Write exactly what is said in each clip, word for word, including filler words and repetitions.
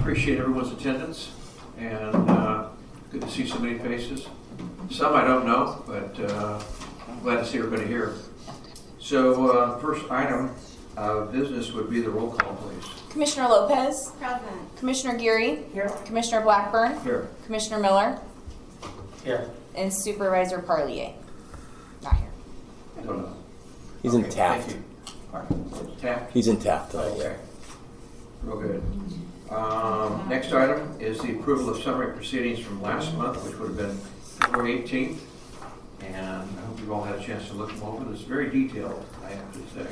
appreciate everyone's attendance, and uh, good to see so many faces. Some I don't know, but uh, I'm glad to see everybody here. So uh, first item of business would be the roll call, please. Commissioner Lopez. Present. Commissioner Geary. Here. Commissioner Blackburn. Here. Commissioner Miller. Here. And Supervisor Parlier. Not here. I don't know. He's Okay, in Taft. Thank you. All right. Taft? He's in Taft. Okay. Real good. Um, next item is the approval of summary proceedings from last month, which would have been February eighteenth. And I hope you've all had a chance to look them over. It's very detailed, I have to say.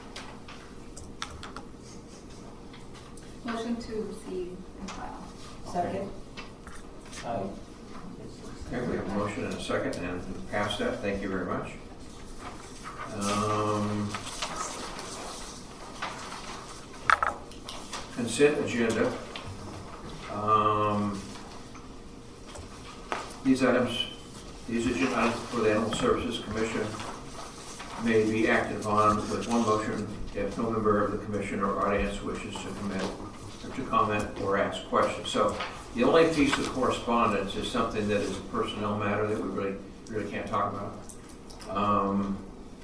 Motion to receive and file. Second. Aye. Okay, we have a motion and a second, and we've passed that. Thank you very much. Um, consent agenda. Um, these items, these agenda items for the Animal Services Commission may be acted upon with one motion if no member of the commission or audience wishes to comment or to comment or ask questions. So the only piece of correspondence is something that is a personnel matter that we really really can't talk about. Um,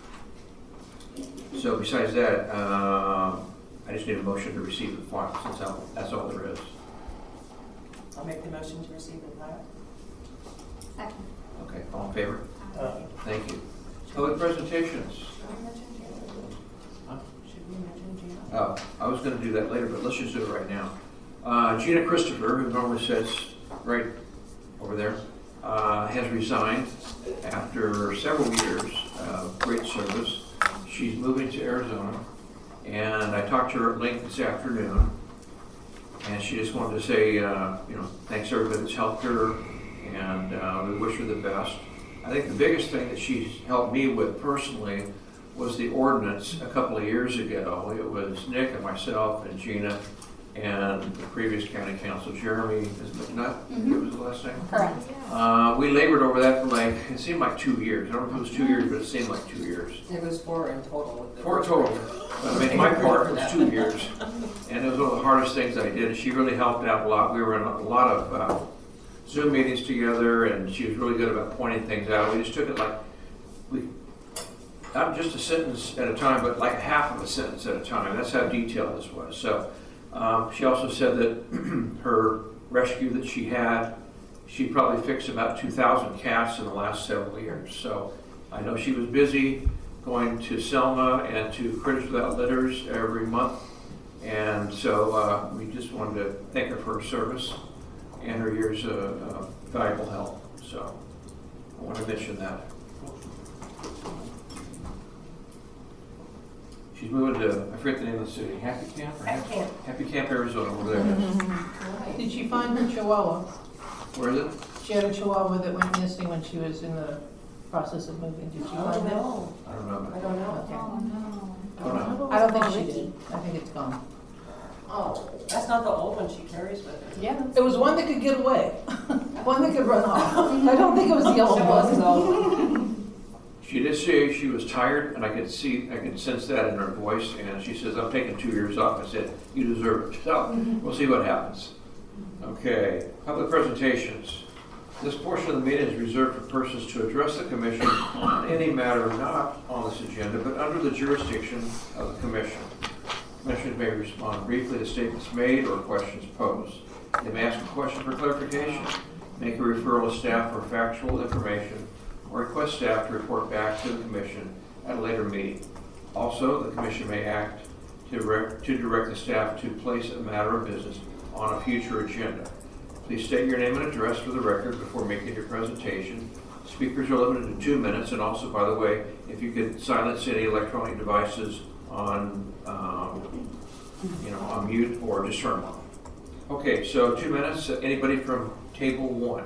so besides that, uh, I just need a motion to receive the file, since that's all there is. I'll make the motion to receive and file. Second. Okay, all in favor? Uh, Thank you. Public presentations. Huh? Should we mention Gina? Oh, I was going to do that later, but let's just do it right now. Uh, Gina Christopher, who normally sits right over there, uh, has resigned after several years of great service. She's moving to Arizona, and I talked to her at length this afternoon, and she just wanted to say, uh, you know, thanks to everybody that's helped her, and uh, we wish her the best. I think the biggest thing that she's helped me with personally was the ordinance a couple of years ago. It was Nick and myself and Gina and the previous county council, Jeremy, is McNutt, mm-hmm. It was the last name? Correct. Uh, we labored over that for like, it seemed like two years. I don't know if it was two years, but it seemed like two years. It was four in total. Four total. But I mean, my part was two years. And it was one of the hardest things I did. And she really helped out a lot. We were in a lot of uh, Zoom meetings together, and she was really good about pointing things out. We just took it like, we not just a sentence at a time, but like half of a sentence at a time. That's how detailed this was. So um, she also said that her rescue that she had, she probably fixed about two thousand cats in the last several years. So I know she was busy going to Selma and to Critters Without Litters every month. And so uh, we just wanted to thank her for her service and her years of uh, valuable help. So I want to mention that. She's moving to, I forget the name of the city, Happy Camp? Or Happy Camp. Happy Camp, Arizona, over there. Mm-hmm. Did she find her chihuahua? Where is it? She had a chihuahua that went missing when she was in the process of moving. Did she Oh, find it? no. I don't know. I don't know. Okay. no. I don't know. I don't think she did. I think it's gone. Oh, that's not the old one she carries with her. Yeah. It was one that could get away. One that could run off. I don't think it was the old It was the one. old one. She did say she was tired, and I could see, I could sense that in her voice, and she says, I'm taking two years off. I said, you deserve it. So we'll see what happens. Okay, public presentations. This portion of the meeting is reserved for persons to address the commission on any matter not on this agenda, but under the jurisdiction of the commission. Commissioners may respond briefly to statements made or questions posed. They may ask a question for clarification, make a referral to staff for factual information, or request staff to report back to the commission at a later meeting. Also, the commission may act to direct, to direct the staff to place a matter of business on a future agenda. Please state your name and address for the record before making your presentation. Speakers are limited to two minutes, and also, by the way, if you could silence any electronic devices on, um, you know, on mute or just turn them off. Okay, so two minutes. Anybody from table one?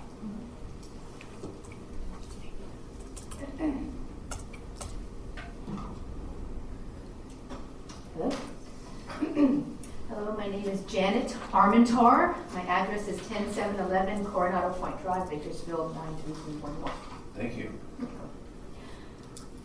Hello, my name is Janet Armentar. My address is ten seven eleven Coronado Point Drive, Bakersfield nine three three one one. Thank you.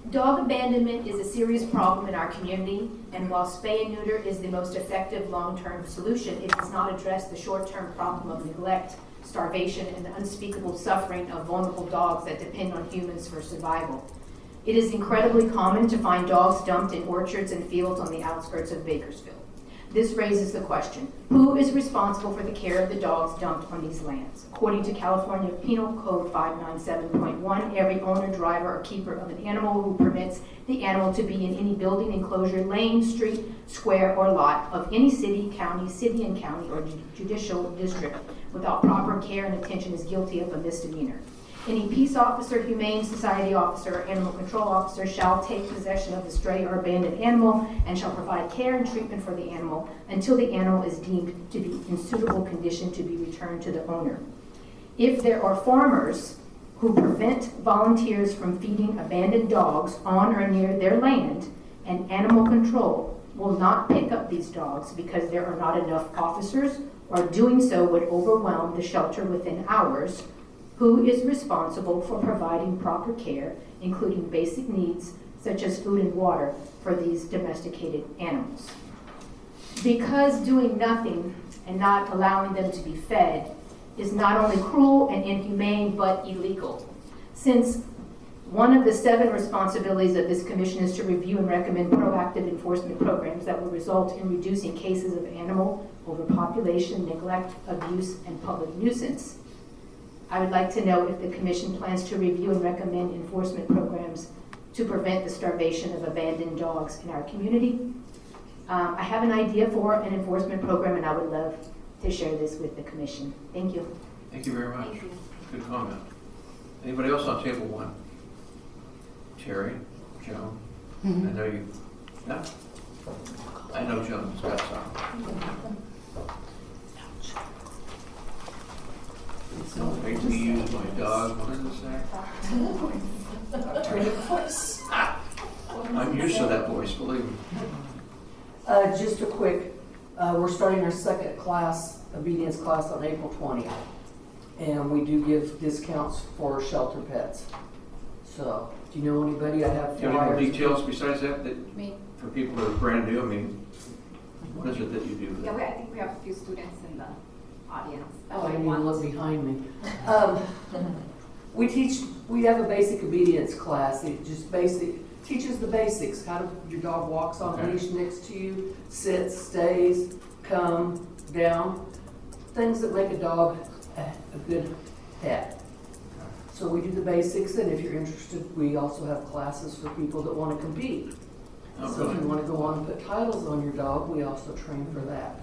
Dog abandonment is a serious problem in our community, and while spay and neuter is the most effective long-term solution, it does not address the short-term problem of neglect, starvation, and the unspeakable suffering of vulnerable dogs that depend on humans for survival. It is incredibly common to find dogs dumped in orchards and fields on the outskirts of Bakersfield. This raises the question, who is responsible for the care of the dogs dumped on these lands? According to California Penal Code five ninety-seven point one, every owner, driver, or keeper of an animal who permits the animal to be in any building, enclosure, lane, street, square, or lot of any city, county, city and county, or judicial district without proper care and attention is guilty of a misdemeanor. Any peace officer, humane society officer, or animal control officer shall take possession of the stray or abandoned animal and shall provide care and treatment for the animal until the animal is deemed to be in suitable condition to be returned to the owner. If there are farmers who prevent volunteers from feeding abandoned dogs on or near their land, and animal control will not pick up these dogs because there are not enough officers, or doing so would overwhelm the shelter within hours, who is responsible for providing proper care, including basic needs such as food and water for these domesticated animals? Because doing nothing and not allowing them to be fed is not only cruel and inhumane, but illegal. Since one of the seven responsibilities of this commission is to review and recommend proactive enforcement programs that will result in reducing cases of animal overpopulation, neglect, abuse, and public nuisance, I would like to know if the commission plans to review and recommend enforcement programs to prevent the starvation of abandoned dogs in our community. Um, I have an idea for an enforcement program, and I would love to share this with the commission. Thank you. Thank you very much. Thank you. Good comment. Anybody else on table one? Terry, Joan? I know you, no? I know Joan's got some. Don't make me use my dog, what did it say? I'm used to that voice, believe me. Uh, just a quick, uh, we're starting our second class, obedience class on April twentieth. And we do give discounts for shelter pets. So, do you know anybody? I have Do you have any more flyers. details besides that, that, Me. for people that are brand new, I mean, what is it that you do? Yeah, we, I think we have a few students in the audience. Oh, I didn't even look behind me. Um, we teach, we have a basic obedience class. It just basic, teaches the basics. How to, your dog walks on a Okay. leash next to you, sits, stays, come, down. Things that make a dog a, a good pet. So we do the basics, and if you're interested, we also have classes for people that want to compete. Oh, So if really? you want to go on and put titles on your dog, we also train for that.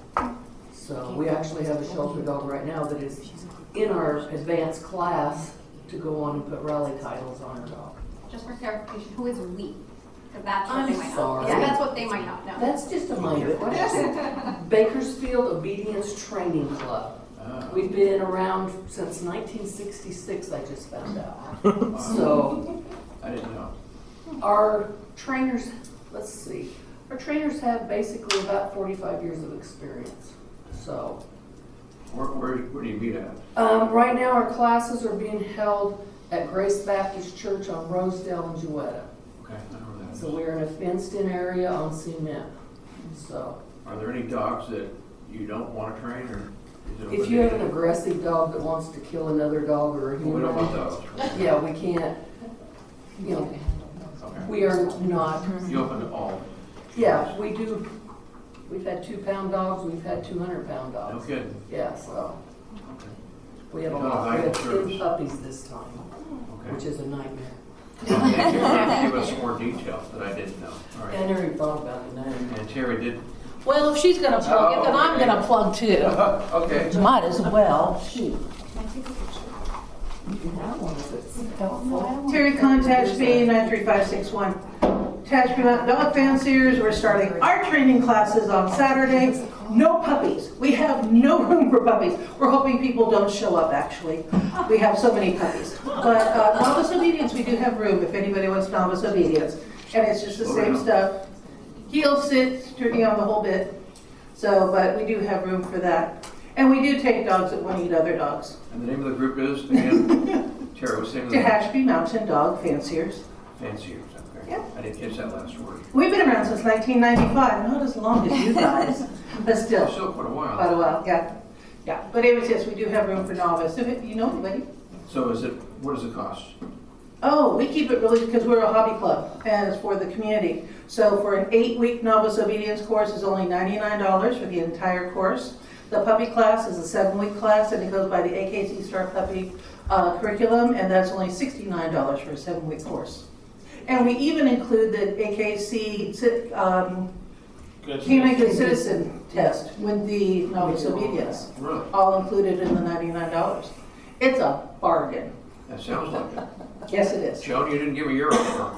So we actually have a shelter dog right now that is in our advanced class to go on and put rally titles on her dog. Just for clarification, who is we? Because that's what I'm they might not. sorry. Yeah, that's what they might not know. That's just a minor question. Bakersfield Obedience Training Club. Ah. We've been around since nineteen sixty-six, I just found out. So I didn't know. our trainers, let's see, our trainers have basically about forty-five years of experience. So Where, where, where do you meet at? um, right now our classes are being held at Grace Baptist Church on Rosedale and Jewetta. Okay, I know where that is. So we're in a fenced-in area on cement. So Are there any dogs that you don't want to train, or? is it if you have an open-ended? aggressive dog that wants to kill another dog or a Well, we don't want human, those. right? yeah, we can't, you know, Okay. we are not, You open to all? yeah, we do, we've had two-pound dogs, we've had two hundred pound No dogs. kidding. Yeah, so Okay. we have a You don't lot, we have have service. ten puppies this time, Okay. which is a nightmare. Thank you for give us more details that I didn't know. All I right. never even thought about the name. And Terry did, Well, if she's gonna plug it, then I'm okay. gonna plug too. okay. Might as well, shoot. You can have one if it's helpful. Terry, contact me, nine three five six one. Tashby Mountain Dog Fanciers, we're starting our training classes on Saturday. No puppies. We have no room for puppies. We're hoping people don't show up, actually. We have so many puppies. But uh, novice obedience, we do have room if anybody wants novice obedience. And it's just the Slow same down. stuff. Heel, sit, you know, the whole bit. So, but we do have room for that. And we do take dogs that want to eat other dogs. And the name of the group is, again, Terry, what's the name of the group? Tehachapi Mountain Dog Fanciers. Fanciers, okay. Yeah. I didn't catch that last word. We've been around since nineteen ninety-five, not as long as you guys, but still, Still quite a while. quite a while, yeah. Yeah, but anyways, yes, we do have room for novice. If it- you know anybody? So is it, what does it cost? Oh, we keep it really, because we're a hobby club, and it's for the community. So for an eight-week novice obedience course is only ninety-nine dollars for the entire course. The puppy class is a seven-week class, and it goes by the A K C Star Puppy uh, curriculum, and that's only sixty-nine dollars for a seven-week course. And we even include the A K C ci- um, Canine Good Citizen test with the novice obedience, Really? all included in the ninety-nine dollars. It's a bargain. That sounds like it. Yes, it is. Joan, you didn't give me your offer.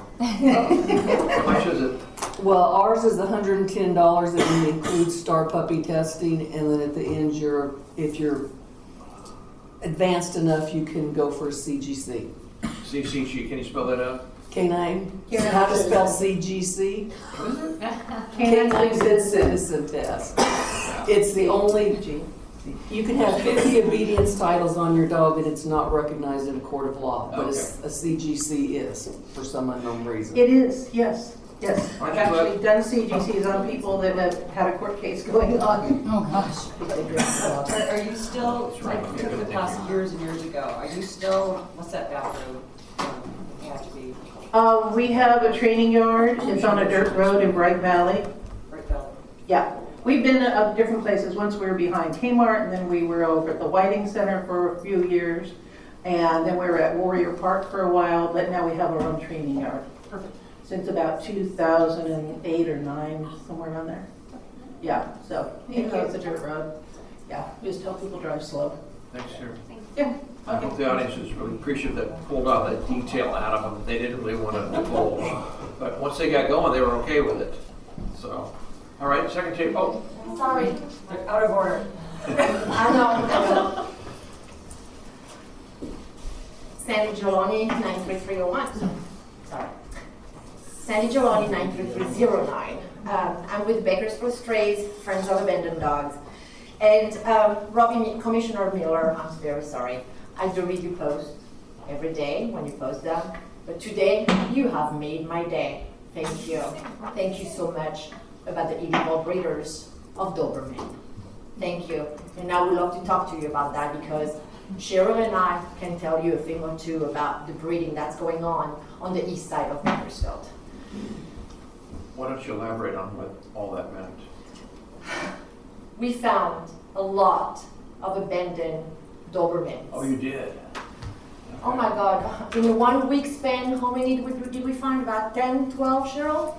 How much is it? Well, ours is one hundred and ten dollars and it includes Star Puppy testing, and then at the end, you're, if you're advanced enough, you can go for a C G C. C C G, can you spell that out? Canine, Canine how to spell C G C? Canine Canine Good Citizen Test. It's the only, you can have fifty obedience titles on your dog and it's not recognized in a court of law, but a, a C G C is, for some unknown reason. It is, yes, yes. Aren't I've you actually done C G Cs on people that have had a court case going on. Oh, gosh. Are, are you still, That's right. like, you took the class years and years ago, are you still, what's that bathroom? um, You have to be, Uh, we have a training yard. It's on a dirt road in Bright Valley. right down. Yeah, we've been at different places. Once we were behind Kmart, and then we were over at the Whiting Center for a few years. And then we were at Warrior Park for a while, but now we have our own training yard. Perfect. Since about two thousand eight or nine, somewhere around there. Yeah, so, even though it's a dirt road, yeah, we just tell people drive slow. Thanks, Sarah. Yeah. I hope the audience is really appreciative that pulled all that detail out of them. They didn't really want to divulge. But once they got going, they were okay with it. So, all right, second tape. Oh, Sorry, They're out of order. I know, I know. Sandy Giolani, nine three three oh one. Sorry. Sandy Giolani, nine three three zero nine. Um, I'm with Bakers for Strays, Friends of Abandoned Dogs. And um, Robbie, Commissioner Miller, I'm very sorry. I do read your posts every day when you post them. But today, you have made my day. Thank you. Thank you so much about the illegal breeders of Doberman. Thank you. And I would love to talk to you about that because Cheryl and I can tell you a thing or two about the breeding that's going on on the east side of Bakersfield. why don't you elaborate on what all that meant? We found a lot of abandoned Dobermans. Oh, you did? Oh my God, in a one week span, how many did we, did we find? About ten, twelve, Cheryl?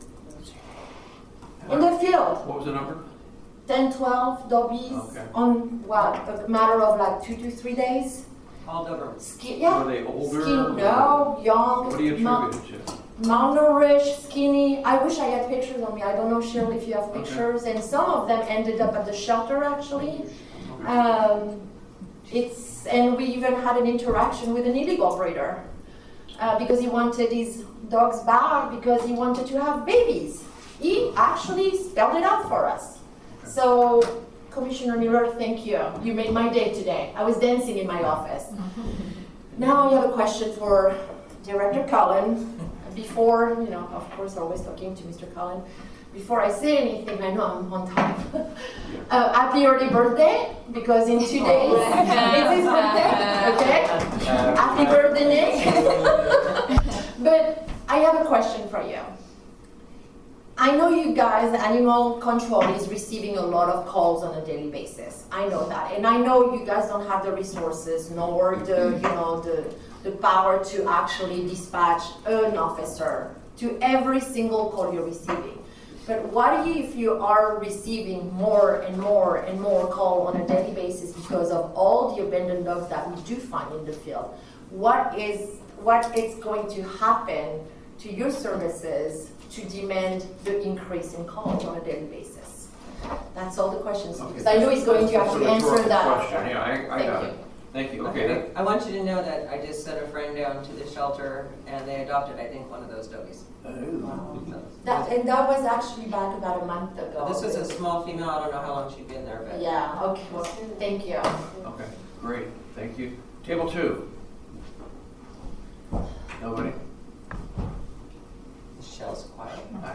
In the field, What was the number? ten, twelve doggies Okay. on what, a matter of like two to three days? All Doberman. Skin, yeah. Were they older? Skin, no, young, What do you ma- attribute it to? malnourished, skinny. I wish I had pictures on me. I don't know, Cheryl, if you have Okay. pictures. And some of them ended up at the shelter, actually. Um, it's and we even had an interaction with an illegal breeder uh, because he wanted his dogs back because he wanted to have babies. He actually spelled it out for us. So, Commissioner Miller, thank you. You made my day today. I was dancing in my office. Now I have a question for Director Cullen. Before, you know, of course, always talking to Mister Cullen. Before I say anything, I know I'm on time. uh, happy early birthday, because in two days it's his birthday, okay? Happy birthday, Nick. But I have a question for you. I know you guys, animal control is receiving a lot of calls on a daily basis. I know that. And I know you guys don't have the resources nor the, you know, the, the power to actually dispatch an officer to every single call you're receiving. But what if you are receiving more and more and more call on a daily basis because of all the abandoned dogs that we do find in the field? What is, what is going to happen to your services to demand the increase in calls on a daily basis? That's all the questions, Okay. because I know he's going to That's actually a answer rhetorical that. question. Yeah, I, I Thank got you. it. Thank you. Okay. that- I want you to know that I just sent a friend down to the shelter and they adopted, I think, one of those doggies. That, and that was actually back about a month ago. This is a small female, I don't know how long she'd been there, but. Yeah, okay, well, thank you. Okay, great. Thank you. Table two. Nobody?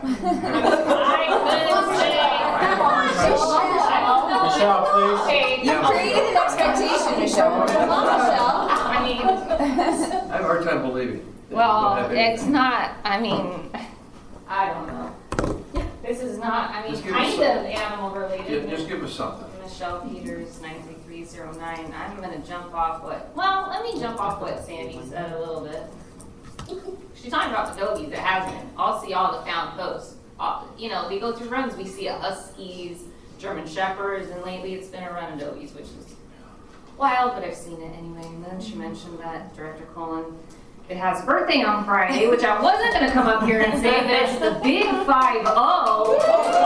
Michelle, please. Okay, you created an expectation, Michelle. Come on, Michelle. I mean, I have a hard time believing. that you don't well, have anything. it's not, I mean, I don't know. This is not, I mean, Just give us kind some- of animal related. Just, just give us something. Michelle Peters, nine three three zero nine. I'm gonna jump off what, well, let me jump off what Sandy said a little bit. She's talking about the doggies, it has been. I'll see all the found posts. Uh, you know, we go through runs, we see a Huskies, German Shepherds, and lately it's been a run of doggies, which is wild, but I've seen it anyway. And then she mentioned that Director Cullen, it has a birthday on Friday, which I wasn't gonna come up here and say, but it's the big five oh.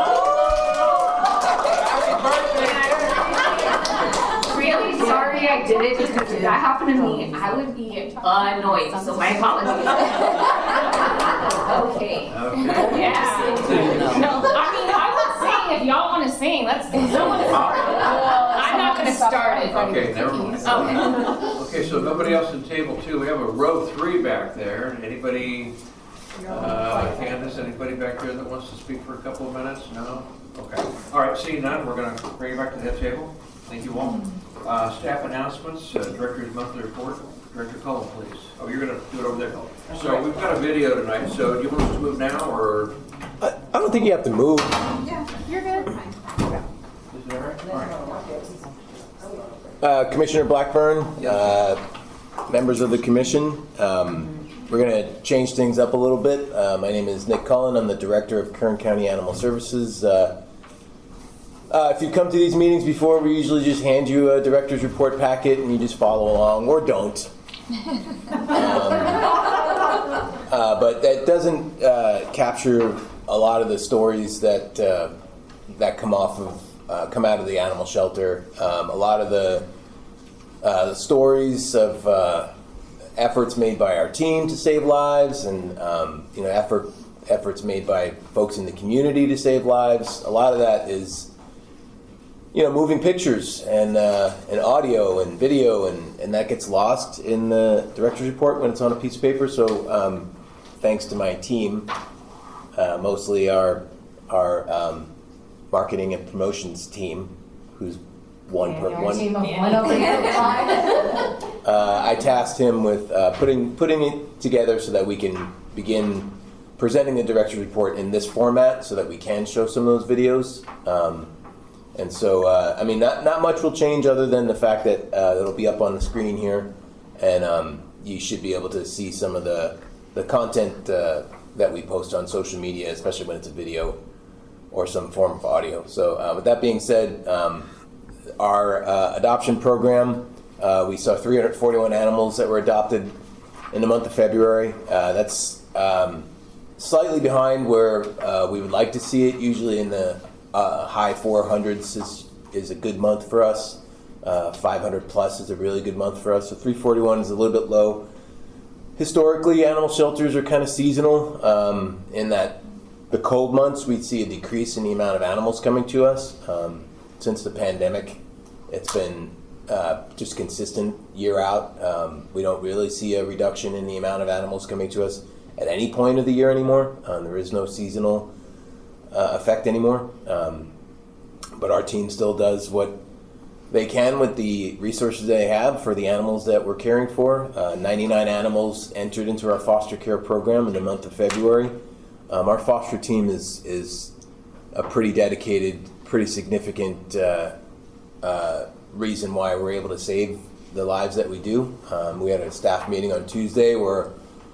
Really sorry I did it, because if that happened to me, I would be annoyed, so my apologies. Okay. Okay. Yeah. No, I mean, I would sing if y'all want to sing. Let's. Someone start. I'm not going to start it. Okay, never mind. Okay. Okay, so nobody else in table two. We have a row three back there. Anybody, uh, Candace, anybody back there that wants to speak for a couple of minutes? No? Okay. All right, seeing none, we're going to bring it back to that table. Thank you all. Uh, staff announcements, uh, Director's monthly report. Director Cullen, please. Oh, you're going to do it over there. So we've got a video tonight, so do you want us to move now, or? I, I don't think you have to move. Yeah, you're good. Is that all right? All right. Uh, Commissioner Blackburn, uh, members of the commission, um, we're going to change things up a little bit. Uh, my name is Nick Cullen. I'm the Director of Kern County Animal Services. Uh, uh, if you come to these meetings before, we usually just hand you a director's report packet and you just follow along, or don't. Um, uh, but that doesn't uh, capture a lot of the stories that uh, that come off of uh, come out of the animal shelter. Um, a lot of the, uh, the stories of uh, efforts made by our team to save lives, and um, you know effort efforts made by folks in the community to save lives. A lot of that is, you know, moving pictures and uh, and audio and video, and, and that gets lost in the director's report when it's on a piece of paper. So um, thanks to my team, uh, mostly our our um, marketing and promotions team, who's one per one. Team of one over here. Uh, I tasked him with uh, putting putting it together so that we can begin presenting the director's report in this format, so that we can show some of those videos. Um, And so, uh, I mean, not, not much will change other than the fact that uh, it'll be up on the screen here, and um, you should be able to see some of the, the content uh, that we post on social media, especially when it's a video or some form of audio. So uh, with that being said, um, our uh, adoption program, uh, we saw three hundred forty-one animals that were adopted in the month of February. Uh, that's um, slightly behind where uh, we would like to see it. Usually in the Uh, high four hundreds is, is a good month for us. Uh, five hundred plus is a really good month for us. So three forty-one is a little bit low. Historically, animal shelters are kind of seasonal um, in that the cold months we'd see a decrease in the amount of animals coming to us. Um, since the pandemic, it's been uh, just consistent year out. Um, we don't really see a reduction in the amount of animals coming to us at any point of the year anymore. Um, there is no seasonal Uh, effect anymore, um, but our team still does what they can with the resources they have for the animals that we're caring for. Uh, ninety-nine animals entered into our foster care program in the month of February. Um, our foster team is is a pretty dedicated, pretty significant uh, uh, reason why we're able to save the lives that we do. Um, we had a staff meeting on Tuesday where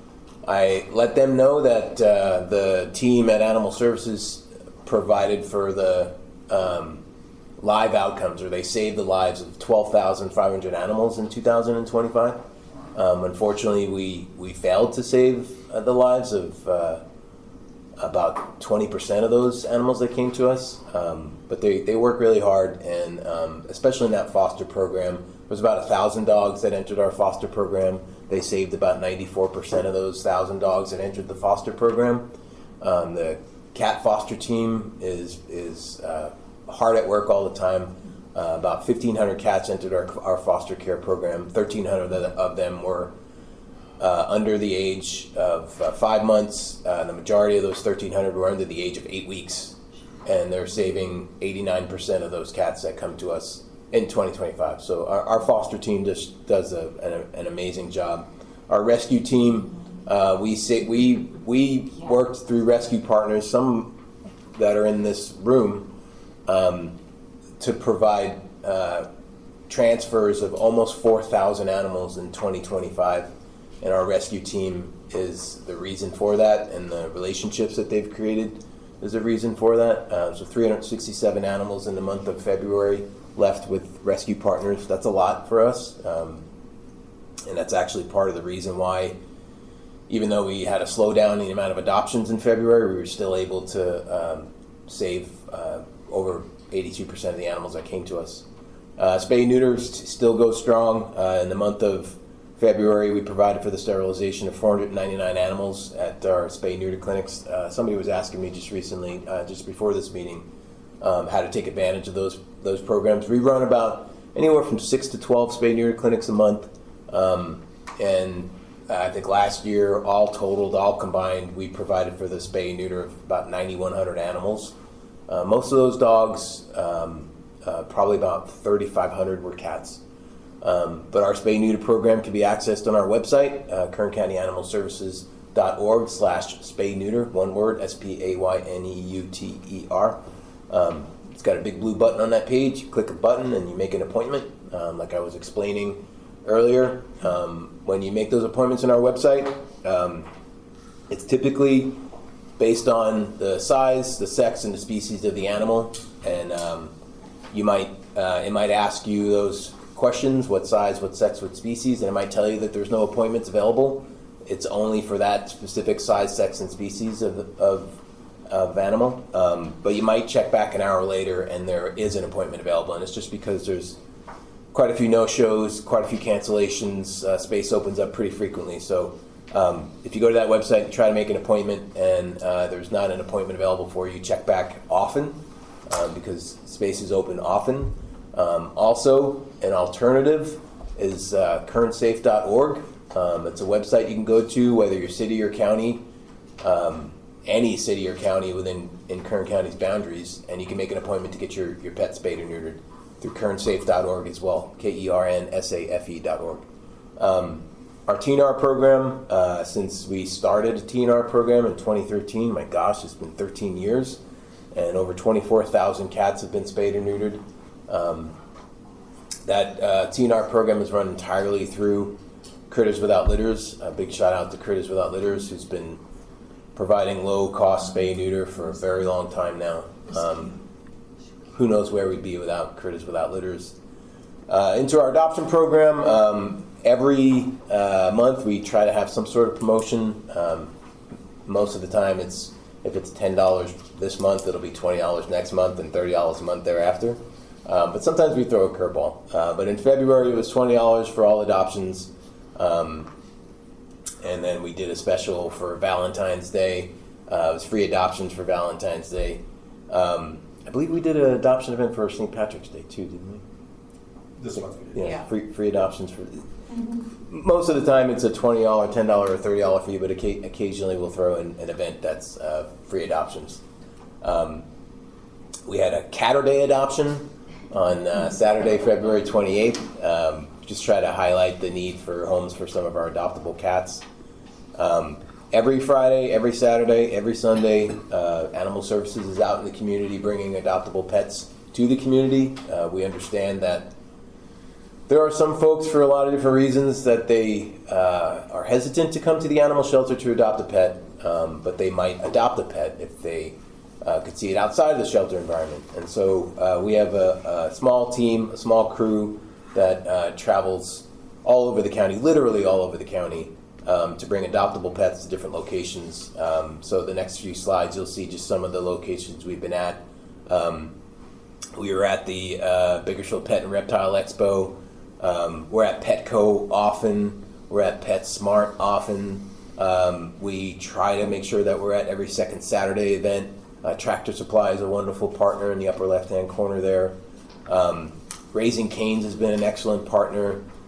I let them know that uh, the team at Animal Services provided for the um, live outcomes, or they saved the lives of twelve thousand five hundred animals in two thousand twenty-five. Um, unfortunately, we, we failed to save uh, the lives of uh, about twenty percent of those animals that came to us. Um, but they, they work really hard, and um, especially in that foster program, there was about one thousand dogs that entered our foster program. They saved about ninety-four percent of those one thousand dogs that entered the foster program. Um, the cat foster team is is uh, hard at work all the time. Uh, about fifteen hundred cats entered our, our foster care program. thirteen hundred of them were uh, under the age of uh, five months. Uh, the majority of those thirteen hundred were under the age of eight weeks, and they're saving eighty-nine percent of those cats that come to us in twenty twenty-five. So our, our foster team just does a, an, an amazing job. Our rescue team, uh, we say we we worked through rescue partners, some that are in this room, um, to provide uh, transfers of almost four thousand animals in twenty twenty-five, and our rescue team is the reason for that, and the relationships that they've created is a reason for that. Uh, so three hundred sixty-seven animals in the month of February left with rescue partners. That's a lot for us, um, and that's actually part of the reason why, even though we had a slowdown in the amount of adoptions in February, we were still able to um, save uh, over eighty-two percent of the animals that came to us. Uh, spay neuters t- still go strong. Uh, in the month of February, we provided for the sterilization of four hundred ninety-nine animals at our spay neuter clinics. Uh, somebody was asking me just recently, uh, just before this meeting, um, how to take advantage of those those programs. We run about anywhere from six to twelve spay neuter clinics a month, um, and I think last year, all totaled, all combined, we provided for the spay and neuter of about ninety-one hundred animals. Uh, most of those dogs, um, uh, probably about thirty-five hundred were cats. Um, but our spay neuter program can be accessed on our website, uh, kern county animal services dot org slash spay neuter, one word, S P A Y N E U T E R. Um, it's got a big blue button on that page. You click a button and you make an appointment, um, like I was explaining earlier. Um, when you make those appointments on our website, um, it's typically based on the size, the sex, and the species of the animal, and um, you might uh, it might ask you those questions: what size, what sex, what species, and it might tell you that there's no appointments available. It's only for that specific size, sex, and species of of, of animal. Um, but you might check back an hour later, and there is an appointment available, and it's just because there's quite a few no-shows, quite a few cancellations. Uh, space opens up pretty frequently. So um, if you go to that website and try to make an appointment and uh, there's not an appointment available for you, check back often um, because space is open often. Um, also, an alternative is uh, current safe dot org. Um, it's a website you can go to, whether you're city or county, um, any city or county within in Kern County's boundaries, and you can make an appointment to get your, your pet spayed or neutered through kern safe dot org as well, K E R N S A F E dot org. Um, our T N R program, uh, since we started a T N R program in twenty thirteen, my gosh, it's been thirteen years, and over twenty-four thousand cats have been spayed or neutered. Um, that uh, T N R program is run entirely through Critters Without Litters. A big shout out to Critters Without Litters, who's been providing low-cost spay and neuter for a very long time now. Um, who knows where we'd be without Critters Without Litters. Uh, into our adoption program, um, every uh, month we try to have some sort of promotion. Um, most of the time, it's if it's ten dollars this month, it'll be twenty dollars next month and thirty dollars a month thereafter. Um, but sometimes we throw a curveball. Uh, but in February, it was twenty dollars for all adoptions. Um, and then we did a special for Valentine's Day. Uh, it was free adoptions for Valentine's Day. Um, I believe we did an adoption event for Saint Patrick's Day too, didn't we? This month we did. Yeah, Yeah. free free adoptions for. Mm-hmm. Most of the time, it's a twenty dollar, ten dollar, or thirty dollar fee, but oca- occasionally we'll throw in an event that's uh, free adoptions. Um, we had a Catterday adoption on uh, Saturday, February twenty-eighth. Um, just try to highlight the need for homes for some of our adoptable cats. Um, every Friday, every Saturday, every Sunday, uh, Animal Services is out in the community bringing adoptable pets to the community. Uh, we understand that there are some folks, for a lot of different reasons, that they uh, are hesitant to come to the animal shelter to adopt a pet, um, but they might adopt a pet if they uh, could see it outside of the shelter environment. And so uh, we have a, a small team, a small crew that uh, travels all over the county, literally all over the county, um, to bring adoptable pets to different locations. Um, so the next few slides, you'll see just some of the locations we've been at. Um, we were at the uh, Bakersfield Pet and Reptile Expo. Um, we're at Petco often. We're at PetSmart often. Um, we try to make sure that we're at every second Saturday event. Uh, Tractor Supply is a wonderful partner in the upper left-hand corner there. Um, Raising Cane's has been an excellent partner.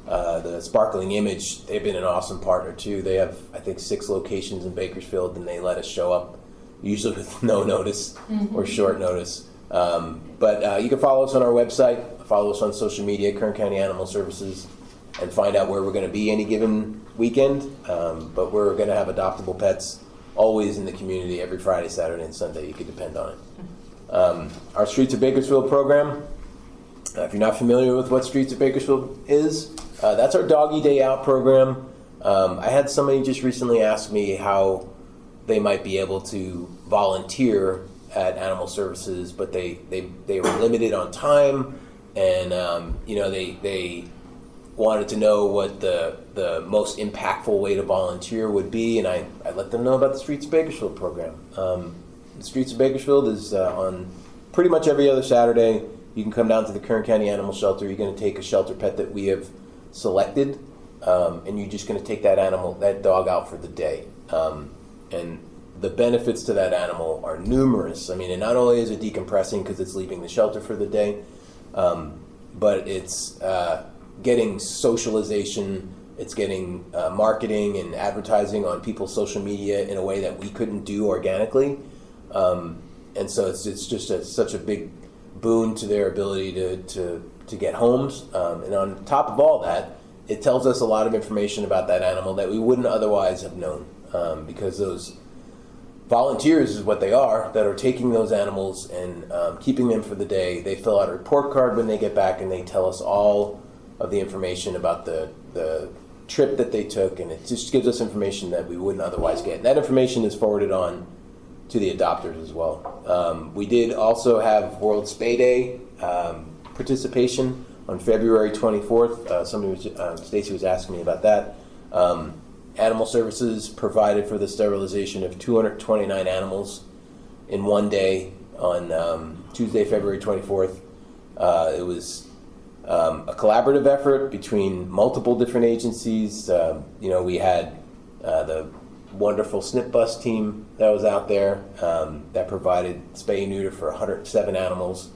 uh, the Sparkling Image, they've been an awesome partner too. They have, I think, six locations in Bakersfield, and they let us show up, usually with no notice mm-hmm. or short notice. Um, but uh, you can follow us on our website, follow us on social media, Kern County Animal Services, and find out where we're going to be any given weekend. Um, but we're going to have adoptable pets always in the community every Friday, Saturday, and Sunday. You can depend on it. Um, our Streets of Bakersfield program, uh, if you're not familiar with what Streets of Bakersfield is, uh, that's our Doggy Day Out program. Um, I had somebody just recently ask me how they might be able to volunteer at Animal Services, but they, they, they were limited on time, and um, you know they they wanted to know what the the most impactful way to volunteer would be, and I, I let them know about the Streets of Bakersfield program. Um, the Streets of Bakersfield is uh, on pretty much every other Saturday. You can come down to the Kern County Animal Shelter. You're going to take a shelter pet that we have selected, um, and you're just going to take that animal, that dog, out for the day. Um, and the benefits to that animal are numerous. I mean, and not only is it decompressing because it's leaving the shelter for the day, um, but it's uh, getting socialization, it's getting uh, marketing and advertising on people's social media in a way that we couldn't do organically. Um, and so it's it's just a, such a big boon to their ability to, to, to get homes. Um, and on top of all that, it tells us a lot of information about that animal that we wouldn't otherwise have known, um, because those volunteers is what they are, that are taking those animals and um, keeping them for the day. They fill out a report card when they get back, and they tell us all of the information about the, the trip that they took, and it just gives us information that we wouldn't otherwise get. And that information is forwarded on to the adopters as well. Um, we did also have World Spay Day um, participation on February twenty-fourth. Uh, somebody was, uh, Stacy was asking me about that. Um, Animal Services provided for the sterilization of two hundred twenty-nine animals in one day on um, Tuesday, February twenty-fourth. Uh, it was um, a collaborative effort between multiple different agencies. Um, you know, we had uh, the wonderful Snip Bus team that was out there um, that provided spay and neuter for one hundred seven animals.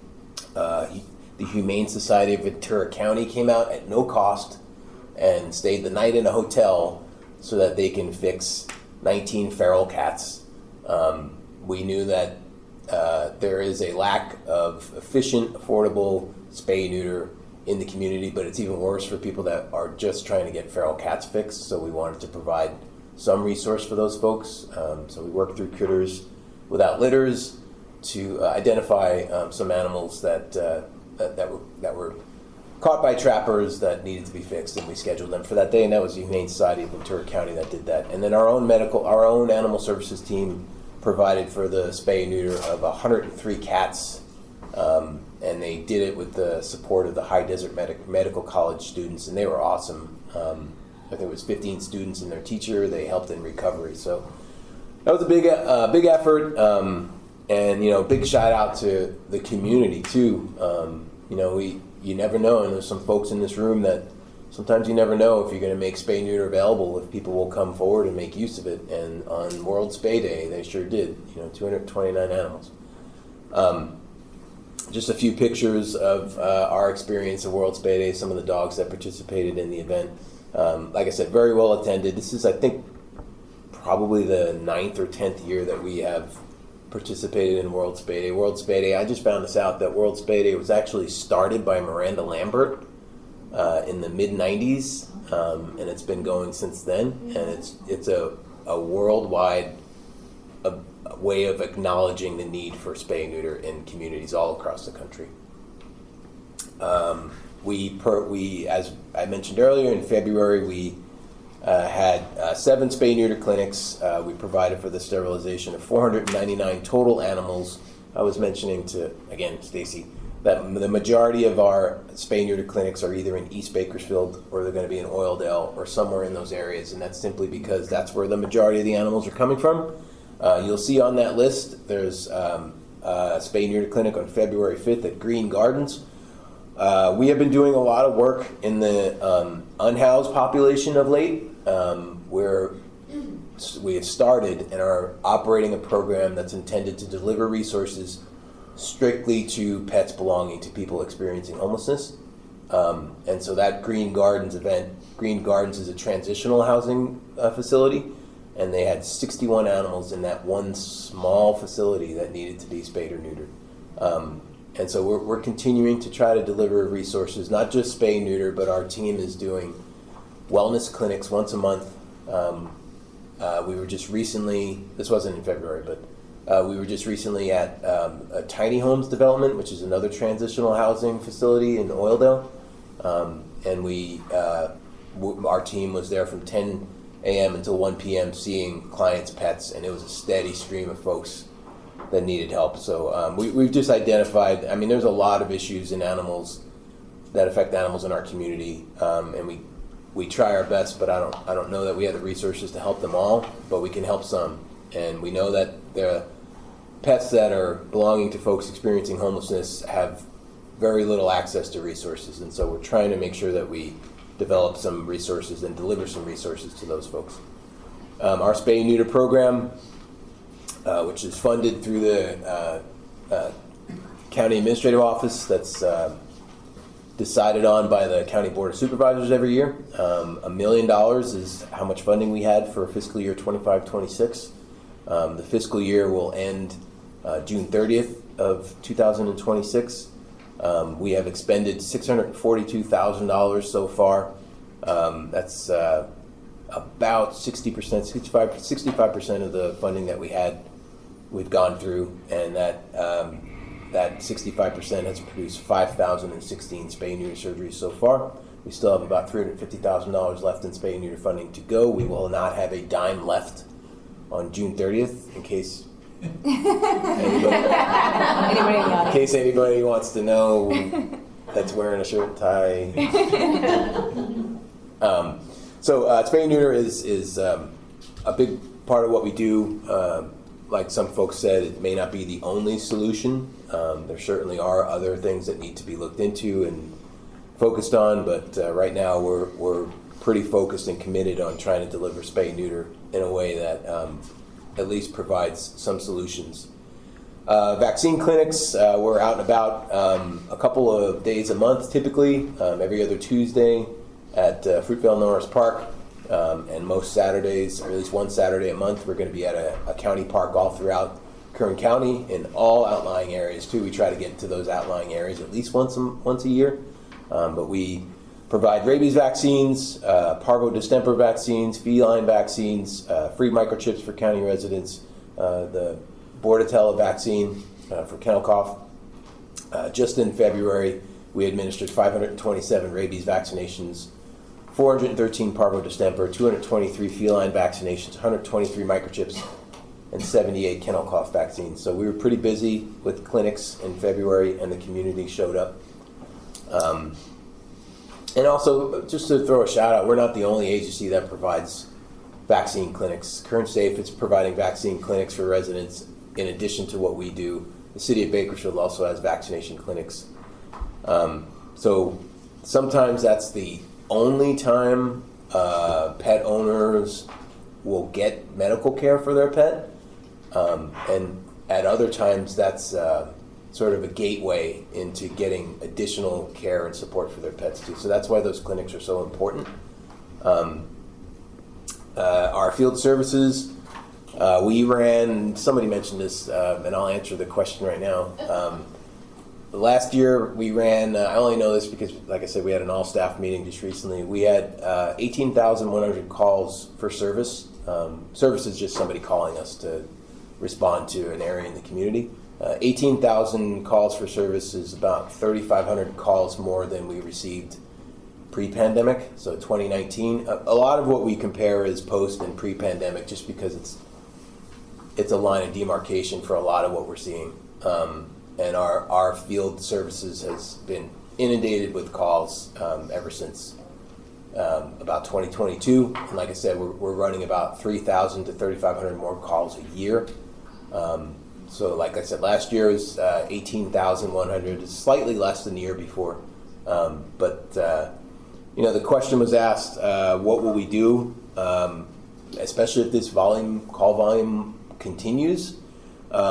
Uh, the Humane Society of Ventura County came out at no cost and stayed the night in a hotel so that they can fix nineteen feral cats. Um, we knew that uh, there is a lack of efficient, affordable spay and neuter in the community, but it's even worse for people that are just trying to get feral cats fixed, so we wanted to provide some resource for those folks. Um, so we worked through Critters Without Litters to uh, identify um, some animals that, uh, that, that, were, that were caught by trappers that needed to be fixed, and we scheduled them for that day, and that was the Humane Society of Ventura County that did that. And then our own medical, our own animal services team provided for the spay and neuter of one hundred three cats, um, and they did it with the support of the High Desert Medic- Medical College students, and they were awesome. Um, I think it was fifteen students and their teacher. They helped in recovery, so that was a big, uh, big effort, um, and you know, big shout out to the community too. Um, you know, we. You never know, and there's some folks in this room that sometimes you never know if you're going to make spay neuter available, if people will come forward and make use of it. And on World Spay Day, they sure did. You know, two hundred twenty-nine animals. Um, just a few pictures of uh, our experience at World Spay Day. Some of the dogs that participated in the event. Um, like I said, very well attended. This is, I think, probably the ninth or tenth year that we have participated in World Spay Day. World Spay Day, I just found this out, that World Spay Day was actually started by Miranda Lambert uh, in the mid nineties, um, and it's been going since then, and it's it's a, a worldwide a, a way of acknowledging the need for spay and neuter in communities all across the country. Um, we, per, we, as I mentioned earlier, in February, we Uh, had uh, seven spay neuter clinics. Uh, we provided for the sterilization of four hundred ninety-nine total animals. I was mentioning to, again, Stacy, that the majority of our spay neuter clinics are either in East Bakersfield or they're going to be in Oildale or somewhere in those areas, and that's simply because that's where the majority of the animals are coming from. Uh, you'll see on that list there's um, a spay neuter clinic on February fifth at Green Gardens. Uh, we have been doing a lot of work in the um, unhoused population of late, um, where we have started and are operating a program that's intended to deliver resources strictly to pets belonging to people experiencing homelessness. Um, and so that Green Gardens event, Green Gardens is a transitional housing uh, facility, and they had sixty-one animals in that one small facility that needed to be spayed or neutered. Um, and so we're, we're continuing to try to deliver resources, not just spay neuter, but our team is doing wellness clinics once a month. Um, uh, we were just recently, this wasn't in February, but uh, we were just recently at um, a tiny homes development, which is another transitional housing facility in Oildale. Um, and we, uh, w- our team was there from ten a.m. until one p.m. seeing clients' pets, and it was a steady stream of folks that needed help. So um, we, we've just identified, I mean, there's a lot of issues in animals that affect animals in our community, um, and we we try our best, but I don't I don't know that we have the resources to help them all, but we can help some. And we know that the pets that are belonging to folks experiencing homelessness have very little access to resources, and so we're trying to make sure that we develop some resources and deliver some resources to those folks. Um, our spay and neuter program, uh, which is funded through the uh, uh, county administrative office, that's uh, decided on by the county board of supervisors every year. Um, a million dollars is how much funding we had for fiscal year twenty-five twenty-six. Um, the fiscal year will end uh, June thirtieth of two thousand twenty-six. Um, we have expended six hundred forty-two thousand dollars so far. Um, that's uh, about sixty percent, sixty-five, sixty-five percent of the funding that we had, we've gone through, and that um, that sixty-five percent has produced five thousand sixteen spay and neuter surgeries so far. We still have about three hundred fifty thousand dollars left in spay and neuter funding to go. We will not have a dime left on June thirtieth, in case anybody, Anybody in the in case anybody wants to know that's wearing a shirt and tie. um, so uh, spay and neuter is, is um, a big part of what we do. Uh, like some folks said, it may not be the only solution. Um, there certainly are other things that need to be looked into and focused on, but uh, right now we're, we're pretty focused and committed on trying to deliver spay and neuter in a way that um, at least provides some solutions. Uh, vaccine clinics, uh, we're out and about um, a couple of days a month typically, um, every other Tuesday at uh, Fruitvale Norris Park, um, and most Saturdays, or at least one Saturday a month, we're going to be at a, a county park all throughout Kern County in all outlying areas too. We try to get to those outlying areas at least once a, once a year, um, but we provide rabies vaccines, uh, parvo distemper vaccines, feline vaccines, uh, free microchips for county residents, uh, the Bordetella vaccine uh, for kennel cough. Uh, just in February, we administered five hundred twenty-seven rabies vaccinations, four hundred thirteen parvo distemper, two hundred twenty-three feline vaccinations, one hundred twenty-three microchips, and seventy-eight kennel cough vaccines. So we were pretty busy with clinics in February, and the community showed up. Um, And also, just to throw a shout out, we're not the only agency that provides vaccine clinics. Kern Safe is providing vaccine clinics for residents in addition to what we do. The city of Bakersfield also has vaccination clinics. Um, so sometimes that's the only time uh, pet owners will get medical care for their pet. Um, and at other times, that's uh, sort of a gateway into getting additional care and support for their pets too. So that's why those clinics are so important. Um, uh, our field services, uh, we ran, somebody mentioned this, uh, and I'll answer the question right now. Um, last year we ran, uh, I only know this because, like I said, we had an all-staff meeting just recently. We had uh, eighteen thousand one hundred calls for service. Um, service is just somebody calling us to respond to an area in the community. Uh, eighteen thousand calls for service is about thirty-five hundred calls more than we received pre-pandemic, so twenty nineteen. A, a lot of what we compare is post and pre-pandemic just because it's it's a line of demarcation for a lot of what we're seeing. Um, and our, our field services has been inundated with calls um, ever since um, about twenty twenty-two. And like I said, we're, we're running about three thousand to thirty-five hundred more calls a year. Um, So like I said, last year was uh, eighteen thousand one hundred, slightly less than the year before. Um, but, uh, you know, the question was asked, uh, what will we do, um, especially if this volume, call volume continues? Um,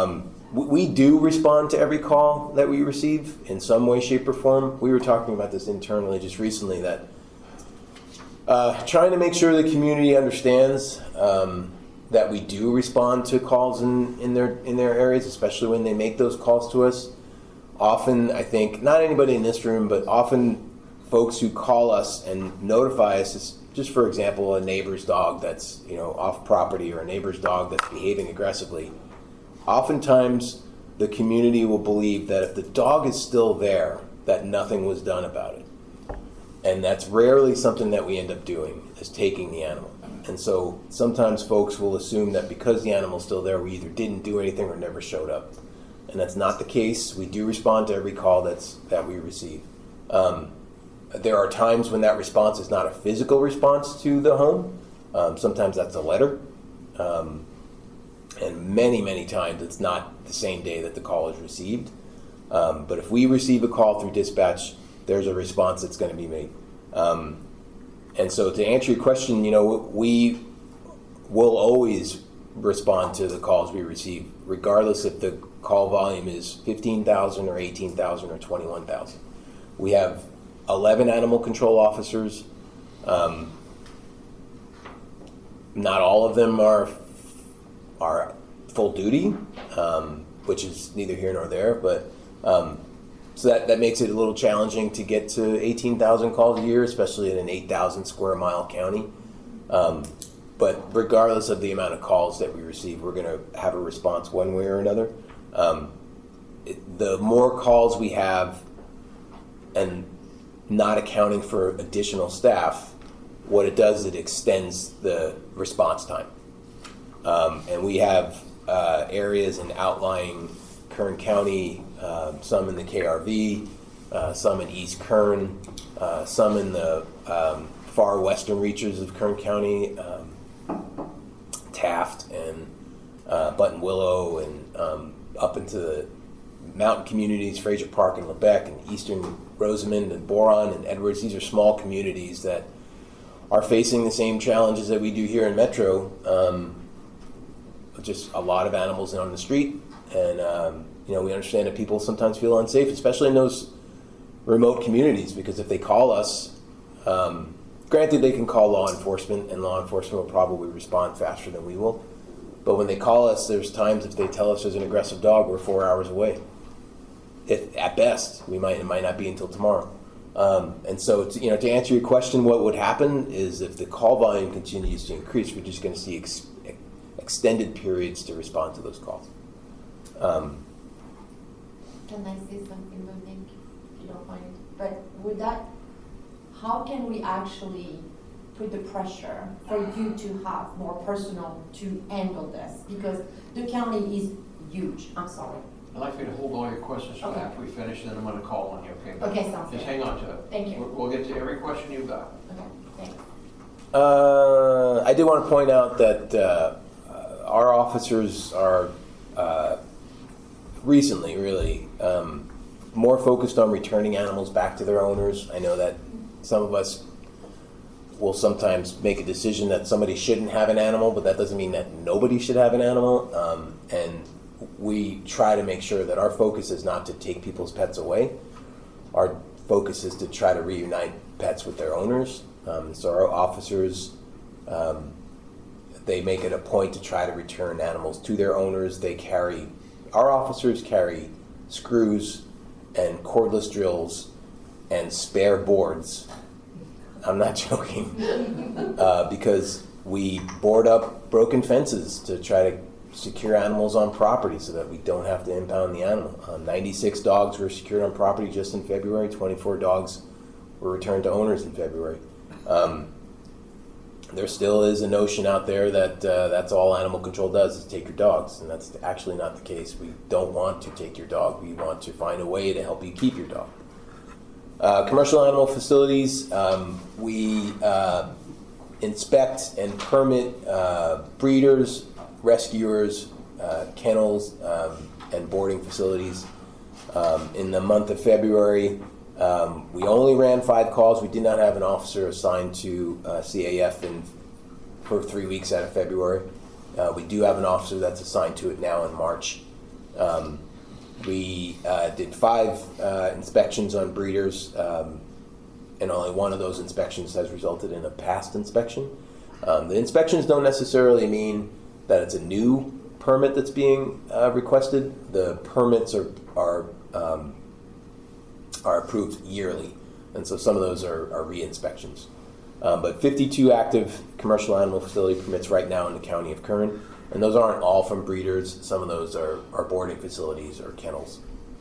we, we do respond to every call that we receive in some way, shape, or form. We were talking about this internally just recently, that uh, trying to make sure the community understands um, that we do respond to calls in, in their in their areas, especially when they make those calls to us. Often, I think, not anybody in this room, but often folks who call us and notify us, is just for example, a neighbor's dog that's, you know, off property, or a neighbor's dog that's behaving aggressively. Oftentimes, the community will believe that if the dog is still there, that nothing was done about it. And that's rarely something that we end up doing, is taking the animal. And so sometimes folks will assume that because the animal's still there, we either didn't do anything or never showed up. And that's not the case. We do respond to every call that's that we receive. Um, there are times when that response is not a physical response to the home. Um, sometimes that's a letter. Um, and many, many times it's not the same day that the call is received. Um, but if we receive a call through dispatch, there's a response that's going to be made. Um, and so to answer your question, you know, we will always respond to the calls we receive, regardless if the call volume is fifteen thousand or eighteen thousand or twenty-one thousand. We have eleven animal control officers. Um, not all of them are are full duty, um, which is neither here nor there, but um, so that, that makes it a little challenging to get to eighteen thousand calls a year, especially in an eight thousand square mile county. Um, but regardless of the amount of calls that we receive, we're going to have a response one way or another. Um, it, the more calls we have, and not accounting for additional staff, what it does is it extends the response time. Um, and we have uh, areas in outlying Kern County, uh, some in the K R V, uh, some in East Kern, uh, some in the um, far western reaches of Kern County, um, Taft and uh, Buttonwillow, and um, up into the mountain communities, Fraser Park and Lebec, and eastern Rosamond and Boron and Edwards. These are small communities that are facing the same challenges that we do here in Metro. Um, just a lot of animals on the street, and um, you know, we understand that people sometimes feel unsafe, especially in those remote communities, because if they call us, um, granted they can call law enforcement, and law enforcement will probably respond faster than we will, but when they call us, there's times if they tell us there's an aggressive dog, we're four hours away. If at best, we might it might not be until tomorrow. Um, and so, to, you know, to answer your question, what would happen is if the call volume continues to increase, we're just going to see ex- extended periods to respond to those calls. Um, Can I say something, Monique, if you don't mind? But with that, how can we actually put the pressure for you to have more personnel to handle this? Because the county is huge. I'm sorry. I'd like for you to hold all your questions for Okay. after we finish, and then I'm going to call on you, okay? Okay, sounds Just good. hang on to it. Thank you. We'll, we'll get to every question you've got. Okay, thanks. Uh, I do want to point out that uh, our officers are uh, recently really um, more focused on returning animals back to their owners. I know that some of us will sometimes make a decision that somebody shouldn't have an animal, but that doesn't mean that nobody should have an animal. Um, and we try to make sure that our focus is not to take people's pets away. Our focus is to try to reunite pets with their owners. Um, so our officers, um, they make it a point to try to return animals to their owners. They carry, our officers carry screws and cordless drills and spare boards. I'm not joking. uh, because we board up broken fences to try to secure animals on property so that we don't have to impound the animal. Um, ninety-six dogs were secured on property just in February. twenty-four dogs were returned to owners in February. Um, there still is a notion out there that uh, that's all animal control does is take your dogs, and that's actually not the case. We don't want to take your dog. We want to find a way to help you keep your dog. Uh, commercial animal facilities, um, we uh, inspect and permit uh, breeders, rescuers, uh, kennels, um, and boarding facilities. Um, in the month of February, um, we only ran five calls. We did not have an officer assigned to uh, C A F in, for three weeks out of February. Uh, we do have an officer that's assigned to it now in March. Um, we uh, did five uh, inspections on breeders, um, and only one of those inspections has resulted in a passed inspection. Um, the inspections don't necessarily mean that it's a new permit that's being uh, requested. The permits are are um, are approved yearly, and so some of those are, are re-inspections. Um, but fifty-two active commercial animal facility permits right now in the county of Kern, and those aren't all from breeders. Some of those are, are boarding facilities or kennels.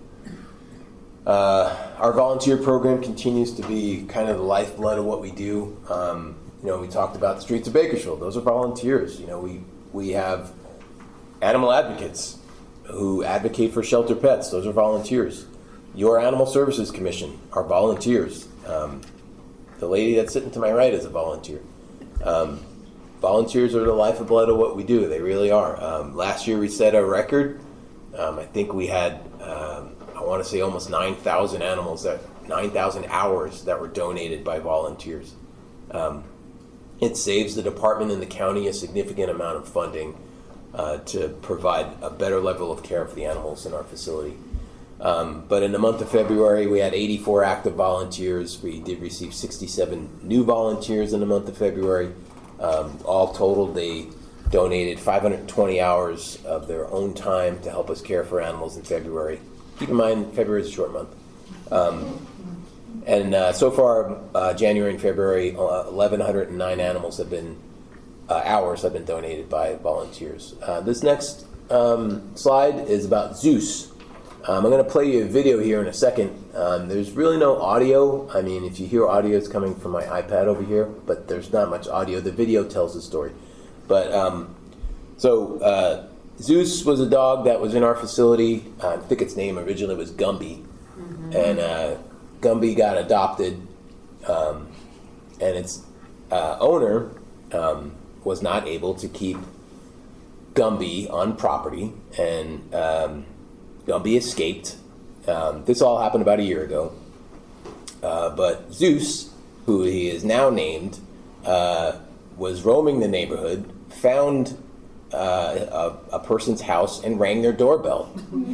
Uh, our volunteer program continues to be kind of the lifeblood of what we do. Um, you know, we talked about the Streets of Bakersfield. Those are volunteers. You know, we we have animal advocates who advocate for shelter pets. Those are volunteers. Your Animal Services Commission are volunteers. Um, the lady that's sitting to my right is a volunteer. Um, volunteers are the lifeblood of what we do. They really are. Um, last year we set a record. Um, I think we had, um, I want to say almost nine thousand animals, that nine thousand hours that were donated by volunteers. Um, it saves the department and the county a significant amount of funding uh, to provide a better level of care for the animals in our facility. Um, but in the month of February, we had eighty-four active volunteers. We did receive sixty-seven new volunteers in the month of February. Um, all totaled, they donated five hundred twenty hours of their own time to help us care for animals in February. Keep in mind, February is a short month. Um, and uh, so far, uh, January and February, uh, eleven oh nine animals have been, uh, hours have been donated by volunteers. Uh, this next um, slide is about Zeus. Um, I'm going to play you a video here in a second. Um, there's really no audio. I mean, if you hear audio, it's coming from my iPad over here, but there's not much audio. The video tells the story. But um, so uh, Zeus was a dog that was in our facility. Uh, I think its name originally was Gumby, mm-hmm. and uh, Gumby got adopted, um, and its uh, owner um, was not able to keep Gumby on property, and um, Gumby escaped. Um, this all happened about a year ago. Uh, but Zeus, who he is now named, uh, was roaming the neighborhood, found uh, a, a person's house, and rang their doorbell.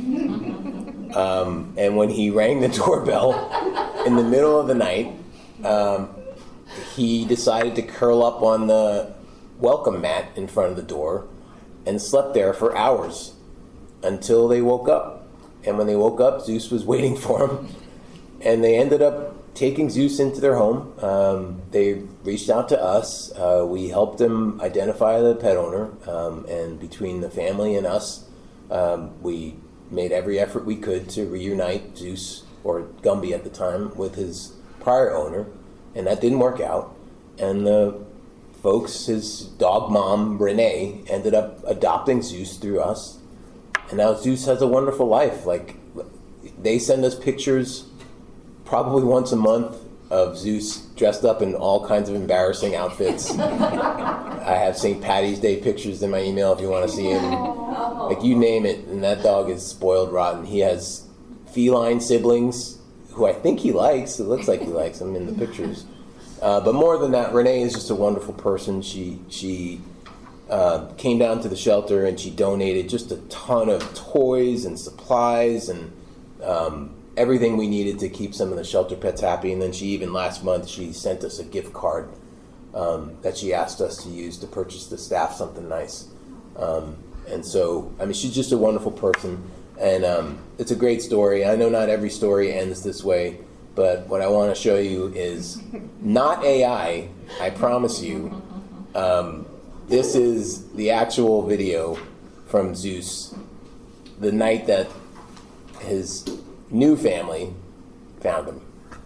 um, and when he rang the doorbell in the middle of the night, um, he decided to curl up on the welcome mat in front of the door and slept there for hours until they woke up. And when they woke up, Zeus was waiting for him. And they ended up taking Zeus into their home. Um, they reached out to us. Uh, we helped them identify the pet owner. Um, and between the family and us, um, we made every effort we could to reunite Zeus, or Gumby at the time, with his prior owner. And that didn't work out. And the folks, his dog mom, Renee, ended up adopting Zeus through us. And now Zeus has a wonderful life. Like, they send us pictures probably once a month of Zeus dressed up in all kinds of embarrassing outfits. I have Saint Patty's Day pictures in my email if you want to see him. Like, you name it, and that dog is spoiled rotten. He has feline siblings who I think he likes. It looks like he likes them in the pictures. Uh, but more than that, Renee is just a wonderful person. She she... Uh, came down to the shelter, and she donated just a ton of toys and supplies and um, everything we needed to keep some of the shelter pets happy. And then she even last month, she sent us a gift card um, that she asked us to use to purchase the staff something nice. Um, and so, I mean, she's just a wonderful person, and um, it's a great story. I know not every story ends this way, but what I want to show you is not A I, I promise you. Um, This is the actual video from Zeus the night that his new family found him.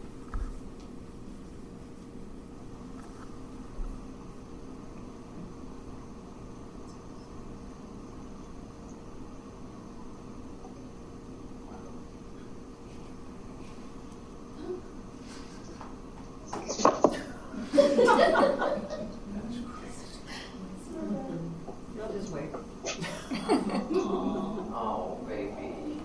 Oh, baby.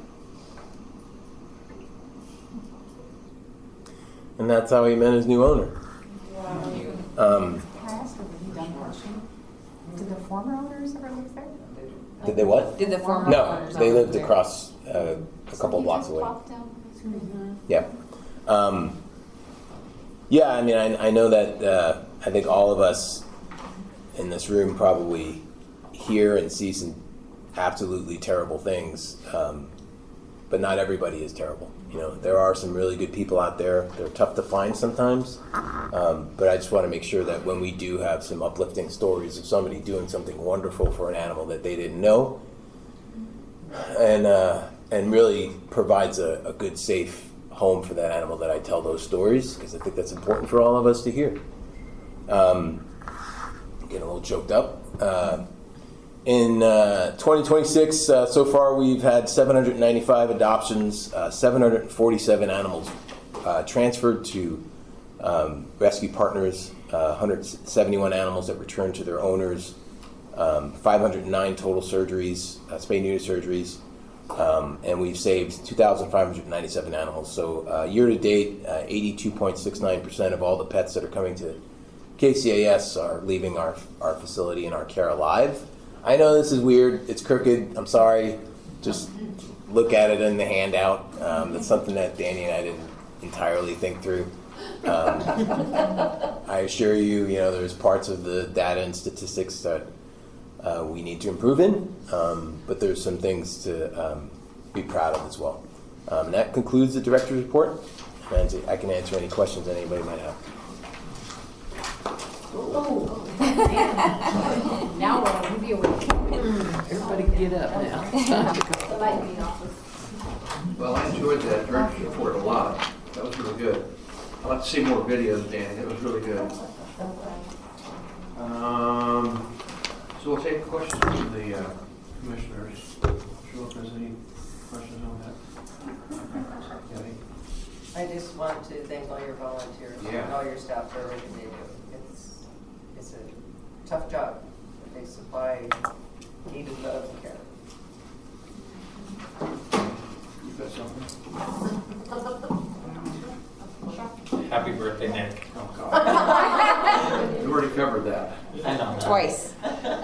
And that's how he met his new owner. Wow. Um, Can I ask, have you done watching? Did the former owners ever live there? Did they what? Did the former No, owners they own lived it? across uh, a couple of blocks away. Mm-hmm. Yeah. Um, yeah, I mean, I, I know that uh, I think all of us in this room probably hear and see some absolutely terrible things, um, but not everybody is terrible. You know, there are some really good people out there. They're tough to find sometimes, um, but I just want to make sure that when we do have some uplifting stories of somebody doing something wonderful for an animal that they didn't know, and uh, and really provides a, a good, safe home for that animal, that I tell those stories, because I think that's important for all of us to hear. Um, getting a little choked up. Uh, in uh, twenty twenty-six, uh, so far we've had seven hundred ninety-five adoptions, uh, seven hundred forty-seven animals uh, transferred to um, rescue partners, uh, one hundred seventy-one animals that returned to their owners, um, five hundred nine total surgeries, uh, spay-neuter surgeries, um, and we've saved two thousand five hundred ninety-seven animals. So uh, year to date, uh, eighty-two point six nine percent of all the pets that are coming to K C A S are leaving our, our facility and our care alive. I know this is weird, it's crooked, I'm sorry, just look at it in the handout. Um, that's something that Danny and I didn't entirely think through. Um, I assure you, you know, there's parts of the data and statistics that uh, we need to improve in, um, but there's some things to um, be proud of as well. Um, and that concludes the director's report, and I can answer any questions that anybody might have. Oh, now we're going to be awake. Everybody get up now. It's time to go. The light being off. Well, I enjoyed that director's report a lot. That was really good. I'd like to see more videos, Danny. That was really good. Um, so we'll take questions from the uh, commissioners. Sure, if there's any questions on that. Danny? I just want to thank all your volunteers Yeah. and all your staff for everything they do. It's, it's a tough job. They supply needed love and care. You got something? Happy birthday, Nick. Oh, God. You already covered that. I know. Twice.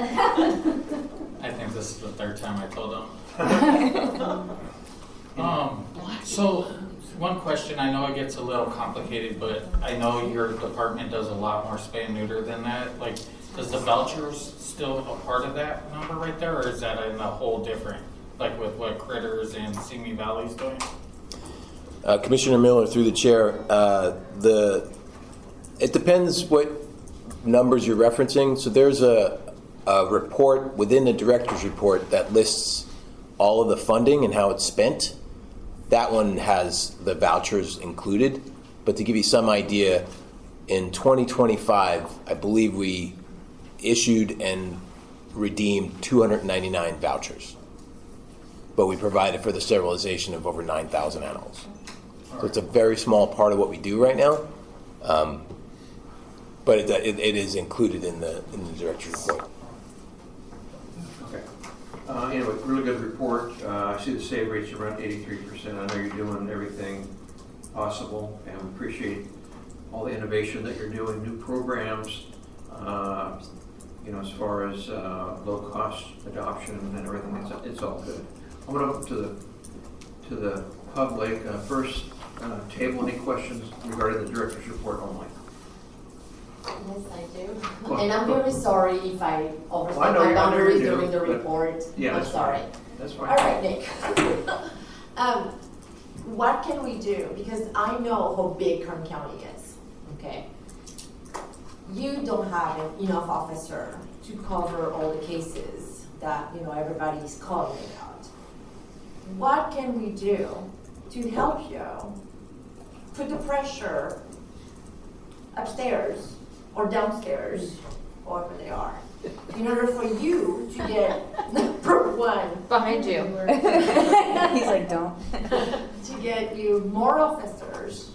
I think this is the third time I told him. um, so, one question, I know it gets a little complicated, but I know your department does a lot more spay and neuter than that. Like, does the vouchers still a part of that number right there, or is that in a whole different, like with what Critters and Simi Valley's doing? Uh, Commissioner Miller, through the chair, uh, the it depends what numbers you're referencing. So there's a, a report within the director's report that lists all of the funding and how it's spent. That one has the vouchers included. But to give you some idea, in twenty twenty-five, I believe we issued and redeemed two hundred ninety-nine vouchers. But we provided for the sterilization of over nine thousand animals. So it's a very small part of what we do right now, um, but it, it, it is included in the in the director's report. Okay. Uh, anyway, really good report. Uh, I see the save rate's around eighty-three percent. I know you're doing everything possible, and we appreciate all the innovation that you're doing, new programs, uh, you know, as far as uh, low-cost adoption and everything. It's, it's all good. I'm going to open to the to the public. Uh, first, uh, table any questions regarding the director's report only. Yes, I do. Well, And I'm well- very sorry if I overstep Well, I know my you- I know you boundaries do, during the but- report. Yeah, I'm that's sorry. fine. That's fine. All right, Nick. um, what can we do? Because I know how big Kern County is, okay? You don't have enough officer to cover all the cases that, you know, everybody's calling about. What can we do to help you put the pressure upstairs or downstairs, wherever they are, in order for you to get number one, Behind you. He's like, don't. to get you more officers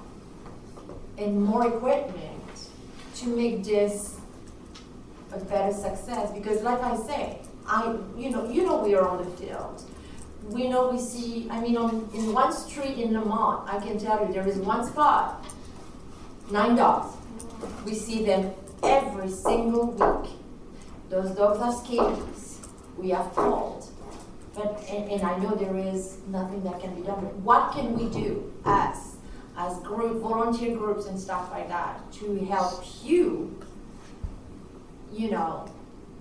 and more equipment to make this a better success? Because like I say, I, you know, you know we are on the field. We know we see, I mean, on, in one street in Lamont, I can tell you there is one spot, nine dogs. We see them every single week. Those dogs are scabies. we have called. But, and, and I know there is nothing that can be done, but what can we do as, as group, volunteer groups and stuff like that to help you, you know,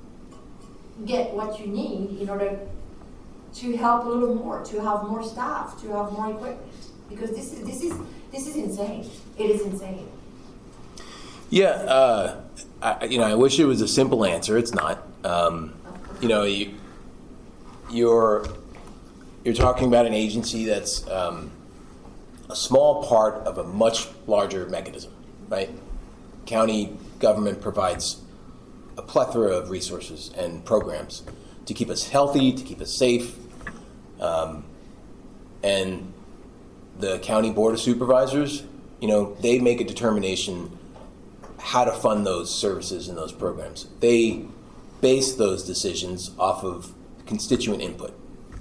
get what you need in order to help a little more, to have more staff, to have more equipment? Because this is, this is, this is insane. It is insane. Yeah, uh, I, you know, I wish it was a simple answer. It's not. Um, you know, you, you're you're talking about an agency that's um, a small part of a much larger mechanism, right? County government provides a plethora of resources and programs to keep us healthy, to keep us safe, um, and the county board of supervisors, you know, they make a determination how to fund those services and those programs. They base those decisions off of constituent input.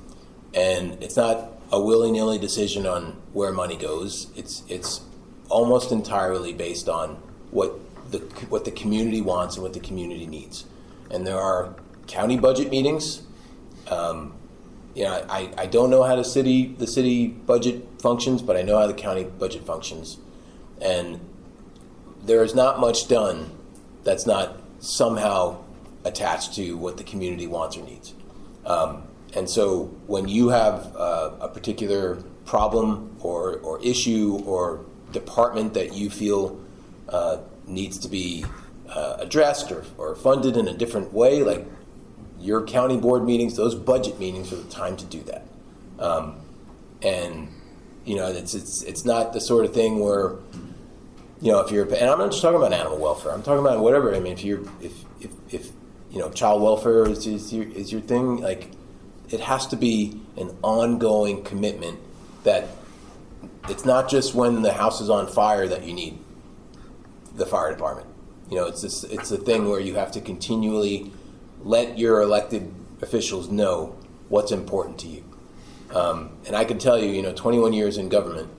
And it's not a willy-nilly decision on where money goes. It's it's almost entirely based on what the what the community wants and what the community needs. And there are county budget meetings. Um, you know, I, I don't know how the city the city budget functions, but I know how the county budget functions. And there is not much done that's not somehow attached to what the community wants or needs. Um, and so when you have uh, a particular problem or, or issue or department that you feel uh, needs to be uh, addressed or, or funded in a different way, like your county board meetings, those budget meetings are the time to do that. Um, and, you know, it's, it's, it's not the sort of thing where, you know, if you're, and I'm not just talking about animal welfare. I'm talking about whatever. I mean, if you're, if, if, if you know, child welfare is, is your is your thing, like, it has to be an ongoing commitment that it's not just when the house is on fire that you need the fire department. You know, it's this, it's a thing where you have to continually let your elected officials know what's important to you. Um, and I can tell you, you know, twenty-one years in government,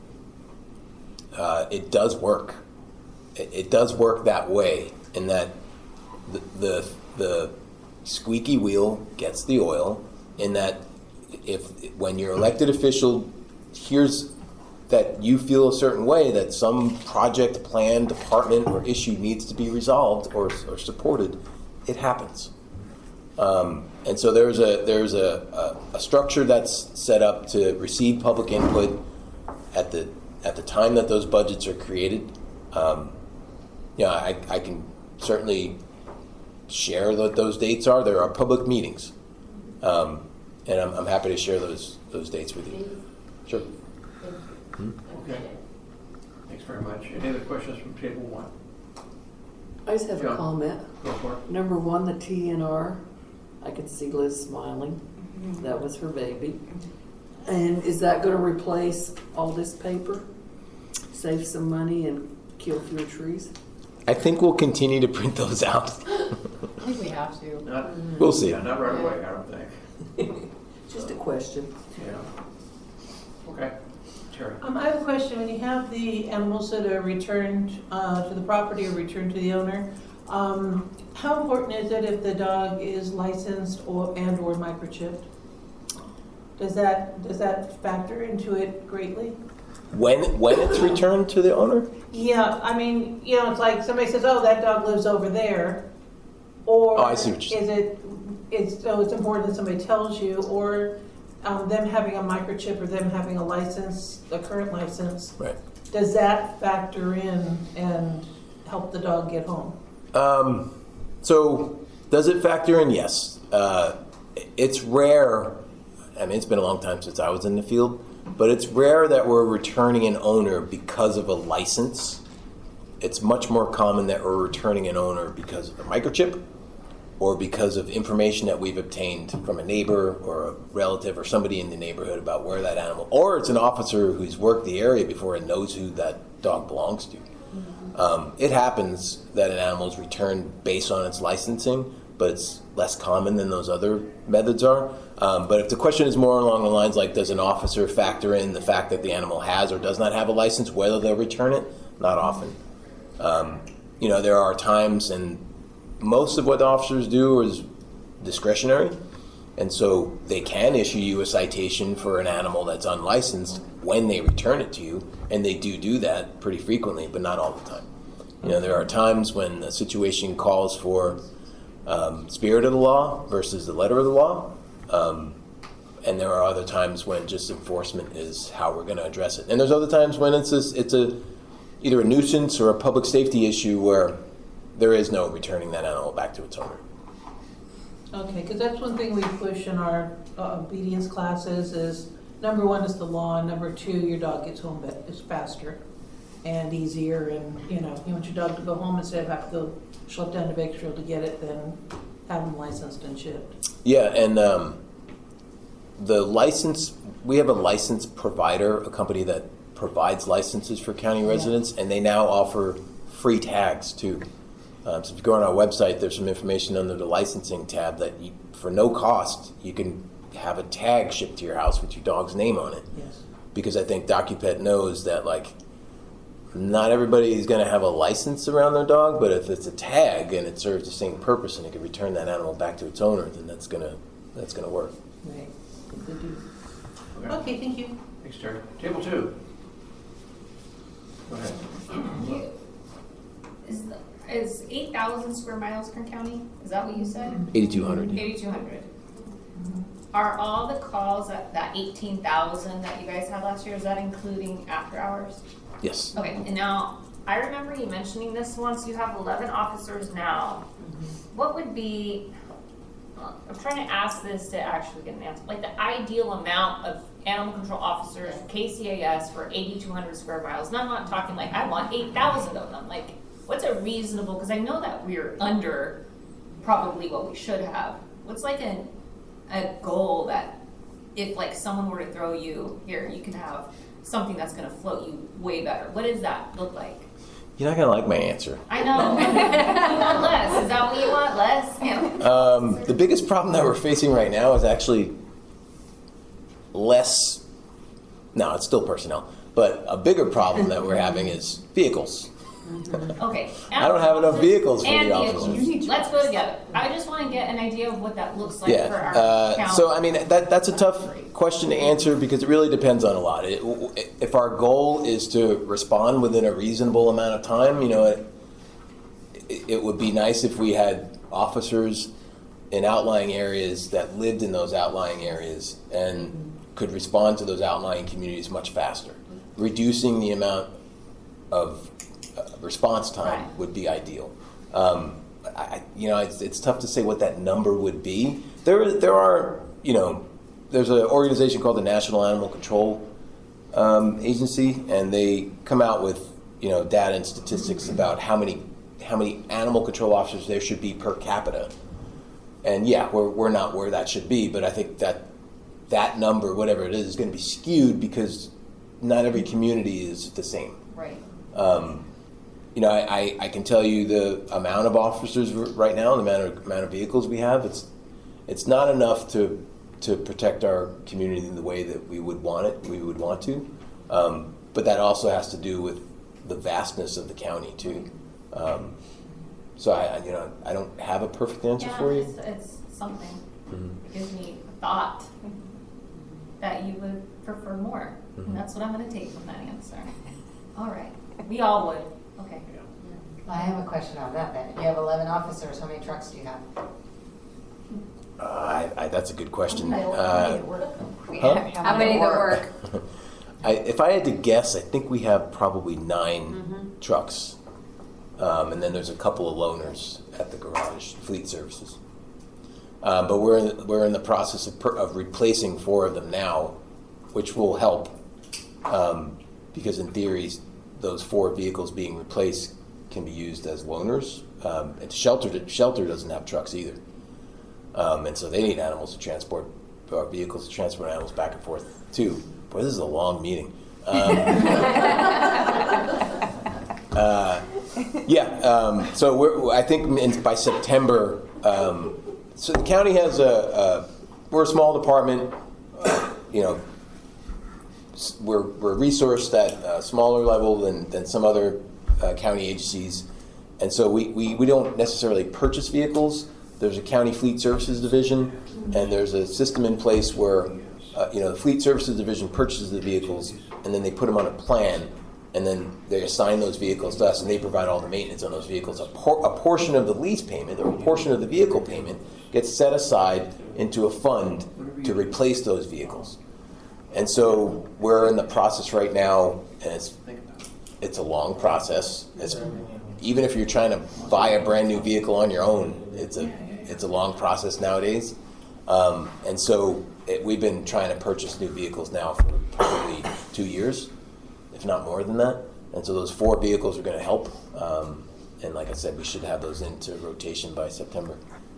uh, it does work. It does work that way, in that the, the the squeaky wheel gets the oil, in that if when your elected official hears that you feel a certain way, that some project, plan, department, or issue needs to be resolved or, or supported, it happens. Um, and so there's a there's a, a, a structure that's set up to receive public input at the at the time that those budgets are created. Um, Yeah, I, I can certainly share what those dates are. There are public meetings, um, and I'm, I'm happy to share those those dates with you. Sure. Hmm? Okay. Thanks very much. Any other questions from table one? I just have John, a comment. Go for it. Number one, the T N R. I could see Liz smiling. That was her baby. And is that going to replace all this paper? Save some money and kill fewer trees? I think we'll continue to print those out. I think we have to. Not, we'll see. Yeah, not right away, I don't think. Just a question. Yeah. Okay. Terry. Um, I have a question. When you have the animals that are returned uh, to the property or returned to the owner, um, how important is it if the dog is licensed or and or microchipped? Does that does that factor into it greatly? When when it's returned to the owner? Yeah, I mean, you know, it's like somebody says, "Oh, that dog lives over there," or oh, I see what you're is it? It's so it's important that somebody tells you, or um, them having a microchip or them having a license, a current license. Right. Does that factor in and help the dog get home? Um, so does it factor in? Yes. Uh, it's rare. I mean, it's been a long time since I was in the field. But it's rare that we're returning an owner because of a license. It's much more common that we're returning an owner because of a microchip or because of information that we've obtained from a neighbor or a relative or somebody in the neighborhood about where that animal, or it's an officer who's worked the area before and knows who that dog belongs to. Mm-hmm. Um, it happens that an animal is returned based on its licensing, but it's less common than those other methods are. Um, but if the question is more along the lines like, does an officer factor in the fact that the animal has or does not have a license, whether they'll return it? Not often. Um, you know, there are times, and most of what the officers do is discretionary. And so they can issue you a citation for an animal that's unlicensed when they return it to you, and they do do that pretty frequently, but not all the time. You know, there are times when the situation calls for um, spirit of the law versus the letter of the law, um, and there are other times when just enforcement is how we're going to address it. And there's other times when it's a, it's a either a nuisance or a public safety issue where there is no returning that animal back to its owner. Okay, because that's one thing we push in our uh, obedience classes is, number one is the law, and number two, your dog gets home but it's faster and easier, and you know, you want your dog to go home instead of have to go schlep down to Bakersfield to get it, then have them licensed and shipped. Yeah, and um, the license, we have a license provider, a company that provides licenses for county residents, yeah. and they now offer free tags too. Um, so if you go on our website, there's some information under the licensing tab that you, for no cost, you can have a tag shipped to your house with your dog's name on it. Yes. Because I think DocuPet knows that, like, not everybody is going to have a license around their dog, but if it's a tag and it serves the same purpose and it can return that animal back to its owner, then that's going to that's going to work. Right. Good do. Okay. Okay, thank you. Thanks, Terry. Table two. Go ahead. You- Is, the- is eight thousand square miles Kern County? Is that what you said? eighty-two hundred. eighty-two hundred. Are all the calls at that eighteen thousand that you guys had last year, is that including after hours? Yes. Okay, and now, I remember you mentioning this once, you have eleven officers now. What would be, I'm trying to ask this to actually get an answer, like the ideal amount of animal control officers, K C A S, for eighty-two hundred square miles? And I'm not talking like, I want eight thousand of them. Like, what's a reasonable, because I know that we're under probably what we should have. What's like a, a goal that if like someone were to throw you, here, you can have something that's going to float you way better. What does that look like? You're not going to like my answer. I know. You want less. Is that what you want? Less? Yeah. Um, the biggest problem that we're facing right now is actually less, no, it's still personnel, but a bigger problem that we're having is vehicles. Okay. I don't have enough vehicles for and the vehicles. officers. Let's go together. I just want to get an idea of what that looks like Yeah. for our Uh, county. so, I mean, that that's a tough question to answer because it really depends on a lot. It, if our goal is to respond within a reasonable amount of time, you know, it, it would be nice if we had officers in outlying areas that lived in those outlying areas and could respond to those outlying communities much faster. Reducing the amount of uh, response time Right. would be ideal. Um, I, you know, it's, it's tough to say what that number would be. There, there are, you know, there's an organization called the National Animal Control um, Agency, and they come out with, you know, data and statistics about how many, how many animal control officers there should be per capita. And yeah, we're we're not where that should be, but I think that that number, whatever it is, is going to be skewed because not every community is the same. Right. Um, you know, I, I, I can tell you the amount of officers right now, the amount of amount of vehicles we have. It's it's not enough to to protect our community in the way that we would want it. We would want to, um, but that also has to do with the vastness of the county too. Um, so I, you know, I don't have a perfect answer yeah, for you. It's, it's something. Mm-hmm. It gives me a thought that you would prefer more. Mm-hmm. And that's what I'm going to take from that answer. All right. We all would. Okay. I have a question on that then. You have eleven officers, how many trucks do you have? Uh, I, I, that's a good question. How many Uh, that work? huh? How many that work? I, if I had to guess, I think we have probably nine Mm-hmm. trucks. Um, and then there's a couple of loaners at the garage, fleet services. Um, but we're in, we're in the process of, per, of replacing four of them now, which will help um, because in theory, those four vehicles being replaced can be used as loaners. Um, and shelter shelter doesn't have trucks either, um, and so they need animals to transport, or vehicles to transport animals back and forth too. Boy, this is a long meeting. Um, uh, Yeah, um, so we're, I think in, by September, um, so the county has a, a we're a small department, uh, you know, we're, we're resourced at a smaller level than, than some other uh, county agencies, and so we, we, we don't necessarily purchase vehicles, there's a county fleet services division, and there's a system in place where, uh, you know, the fleet services division purchases the vehicles, and then they put them on a plan, and then they assign those vehicles to us, and they provide all the maintenance on those vehicles. A, por- a portion of the lease payment, or a portion of the vehicle payment, gets set aside into a fund to replace those vehicles. And so we're in the process right now, and it's it's a long process. It's, even if you're trying to buy a brand new vehicle on your own, it's a it's a long process nowadays. Um, and so it, we've been trying to purchase new vehicles now for probably two years, if not more than that. And so those four vehicles are going to help. Um, and like I said, we should have those into rotation by September.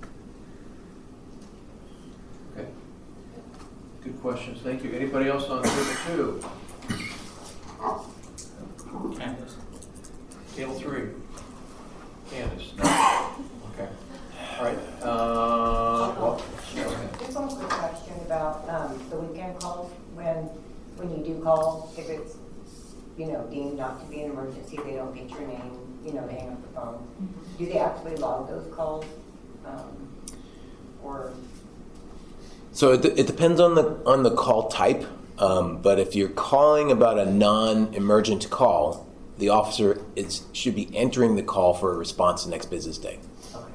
Okay. Good questions. Thank you. Anybody else on table two? Candace. Table three. Candace. No. Okay. All right. Uh, well, yeah, okay. Just one quick question about um, the weekend calls. When when you do call, if it's you know deemed not to be an emergency, they don't get your name, you know, to hang up the phone. Do they actually log those calls, um, or? So it, it depends on the on the call type. Um, but if you're calling about a non-emergent call, the officer is, should be entering the call for a response the next business day. Okay.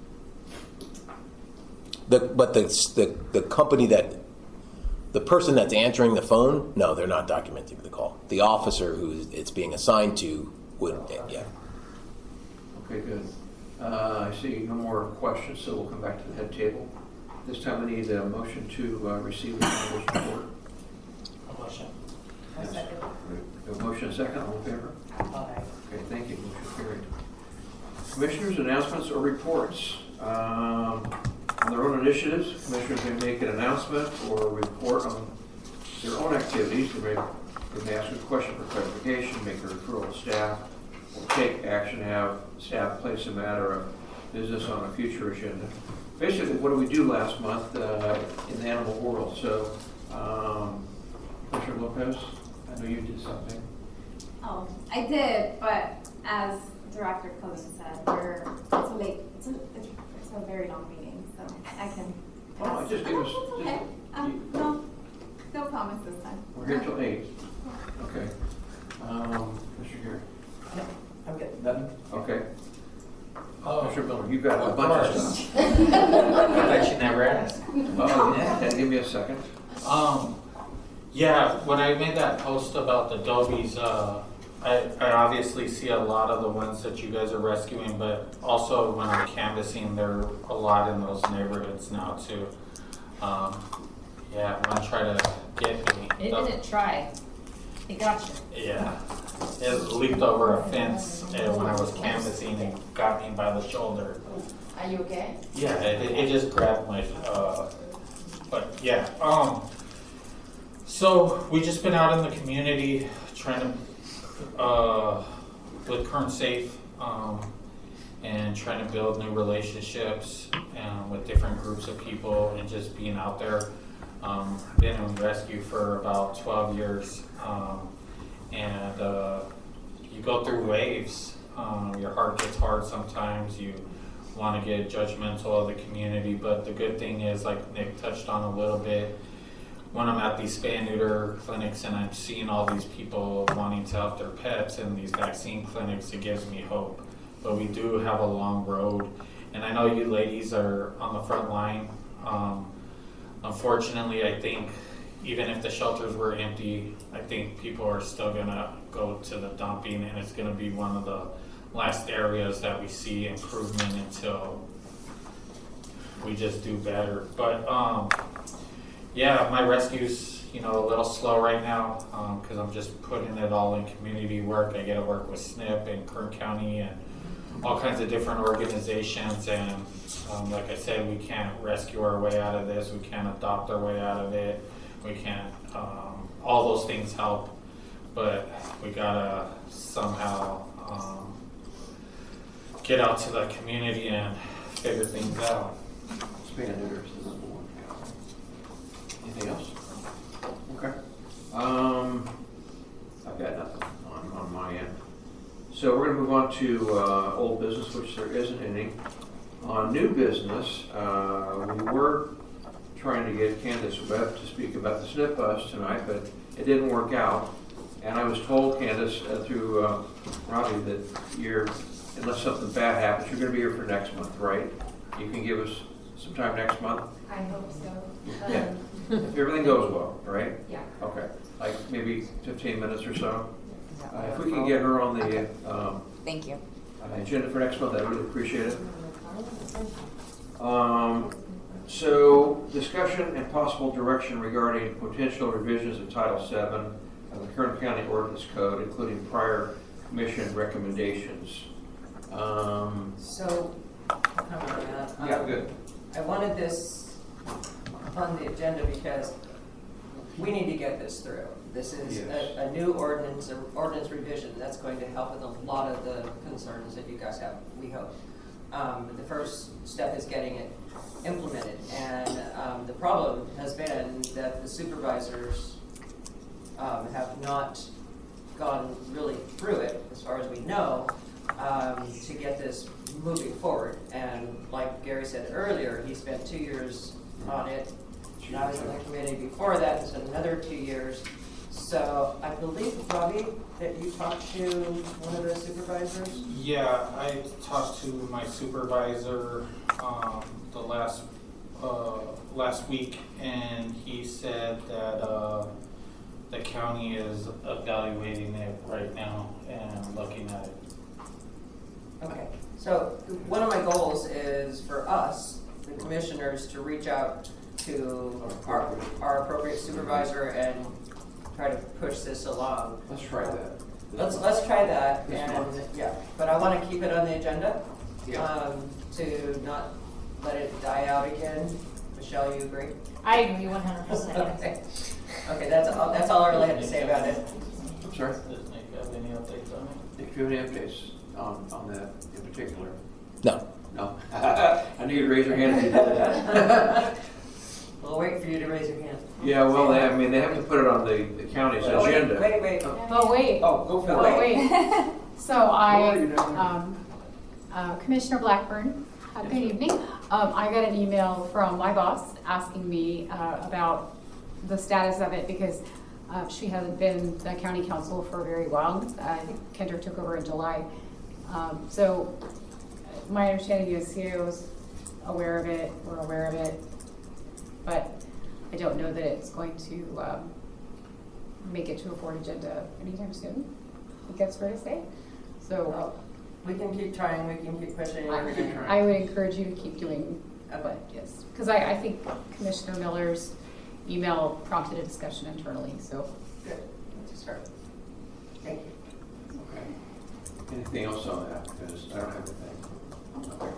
The, but the, the the company that, the person that's answering the phone, no, they're not documenting the call. The officer who it's being assigned to would, okay. yeah. Okay, good. Uh, I see no more questions, so we'll come back to the head table. This time we need a motion to uh, receive the manager's report. Motion. Yes. A motion and second, all in favor? Aye. Okay, thank you. Motion carried. Commissioners, announcements or reports. Um, on their own initiatives, commissioners may make an announcement or a report on their own activities. They may, they may ask a question for clarification, make a referral to staff, or take action to have staff place a matter of business on a future agenda. Basically, what did we do last month uh, in the animal world? So, um, Commissioner Lopez, I know you did something. Oh, I did, but as Director Clemens said, we're, it's a late, it's a, it's a very long meeting, so I can Oh, pass. just give us. Oh, it's okay. Um, no, no comments this time. We're here till eight. Okay. Um, Mister Gary. No, I'm good. Nothing? Okay. Oh, Mister Miller, you've got a of bunch of course. stuff. I bet you never asked. Oh, yeah. Give me a second. Um, yeah, when I made that post about the Dobies, uh, I, I obviously see a lot of the ones that you guys are rescuing, but also when I'm canvassing, there are a lot in those neighborhoods now too. Um, yeah, I'm gonna try to get me. It didn't try. It got you. Yeah, it leaped over a fence uh, when I was canvassing and got me by the shoulder. Are you okay? Yeah, it, it just grabbed my, uh, but yeah. Um, so we just been out in the community trying to, uh, with Current Safe, um, and trying to build new relationships um, with different groups of people and just being out there. Um, been in rescue for about twelve years, um, and uh, you go through waves. Um, your heart gets hard sometimes. You want to get judgmental of the community, but the good thing is, like Nick touched on a little bit, when I'm at these spay and neuter clinics and I'm seeing all these people wanting to help their pets in these vaccine clinics, it gives me hope. But we do have a long road, and I know you ladies are on the front line. Um, unfortunately, I think even if the shelters were empty, I think people are still gonna go to the dumping, and it's gonna be one of the last areas that we see improvement until we just do better. But um, yeah, my rescue's, you know, a little slow right now because um, I'm just putting it all in community work. I get to work with S N P and Kern County and all kinds of different organizations, and um, like I said, we can't rescue our way out of this. We can't adopt our way out of it. We can't, um, all those things help, but we gotta somehow um, get out to the community and figure things out. Spay and neuter is the number one. Anything else? Okay. Um, I've got nothing on, on my end. So we're going to move on to uh, old business, which there isn't any. On new business, uh, we were trying to get Candace Webb to speak about the S N P bus tonight, but it didn't work out. And I was told, Candace, uh, through uh, Robbie, that you're, unless something bad happens, you're going to be here for next month, right? You can give us some time next month? I hope so. Yeah. If everything goes well, right? Yeah. Okay. Like maybe fifteen minutes or so? Uh, if we can get her on the Okay. um, Thank you. uh, agenda for next month, I'd really appreciate it. Um, so, discussion and possible direction regarding potential revisions of Title seven of the Kern County Ordinance Code, including prior commission recommendations. Um, So, comment on that. yeah, Um, good. I wanted this on the agenda because we need to get this through. This is Yes. a, a new ordinance, an ordinance revision that's going to help with a lot of the concerns that you guys have, we hope. Um, the first step is getting it implemented, and um, the problem has been that the supervisors um, have not gone really through it, as far as we know, um, to get this moving forward. And like Gary said earlier, he spent two years on it, and I was in the committee before that, and spent another two years. So I believe, Robbie, that you talked to one of the supervisors? Yeah, I talked to my supervisor um, the last uh, last week, and he said that uh, the county is evaluating it right now and looking at it. Okay, so one of my goals is for us, the commissioners, to reach out to our, our appropriate supervisor and try to push this along. Let's try that. Let's let's try that, This and month. yeah, but I want to keep it on the agenda, Yeah. um, to not let it die out again. Michelle, you agree? I agree one hundred percent. Okay, okay, that's all, that's all I really have to say about it. I'm sorry? Does Nick have any updates on it? If you have any updates on, on that in particular? No. No. I knew you'd raise your hand if you did that. We'll wait for you to raise your hand. Yeah, well, they, I mean, they have to put it on the, the county's Oh, wait, agenda. Wait, wait. Oh, wait. Oh, go for Oh, it. wait. So I, What are you doing? um, uh, Commissioner Blackburn, uh, good evening. Um, I got an email from my boss asking me uh, about the status of it because uh, she hasn't been the county council for a very while. I think Kendra took over in July. Um, so my understanding is C O is aware of it, we're aware of it, but I don't know that it's going to um, make it to a board agenda anytime soon. I think that's fair to say. So Well, we can keep trying, we can keep pushing. I, we're gonna- I would encourage you to keep doing what, yes. Because I, I think Commissioner Miller's email prompted a discussion internally, so. Good, that's a start. Thank you. Okay. Anything else on that? Because I don't have anything. Okay.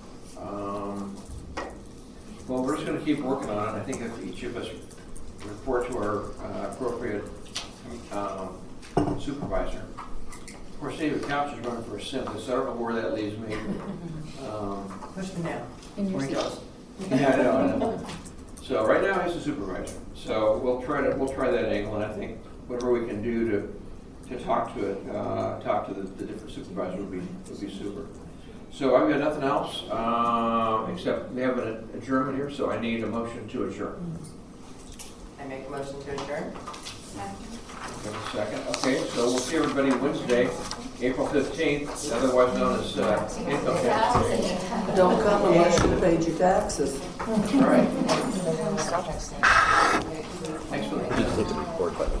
Um, well, we're just going to keep working on it. I think if each of us report to our uh, appropriate um, supervisor. Of course, David Couch is running for a synthesis, so I don't know where that leaves me. Um, Push me down. In your Where he seat. goes. yeah, I know, I know. So right now he's the supervisor. So we'll try to we'll try that angle, and I think whatever we can do to to talk to it, uh, talk to the, the different supervisors would be would be super. So I've got nothing else uh, except we have an adjournment here. So I need a motion to adjourn. I make a motion to adjourn. We have a second. Okay, so we'll see everybody Wednesday, April fifteenth, otherwise known as uh, income tax day. Don't come unless you paid your taxes. All right. Thanks for the Hit the record button.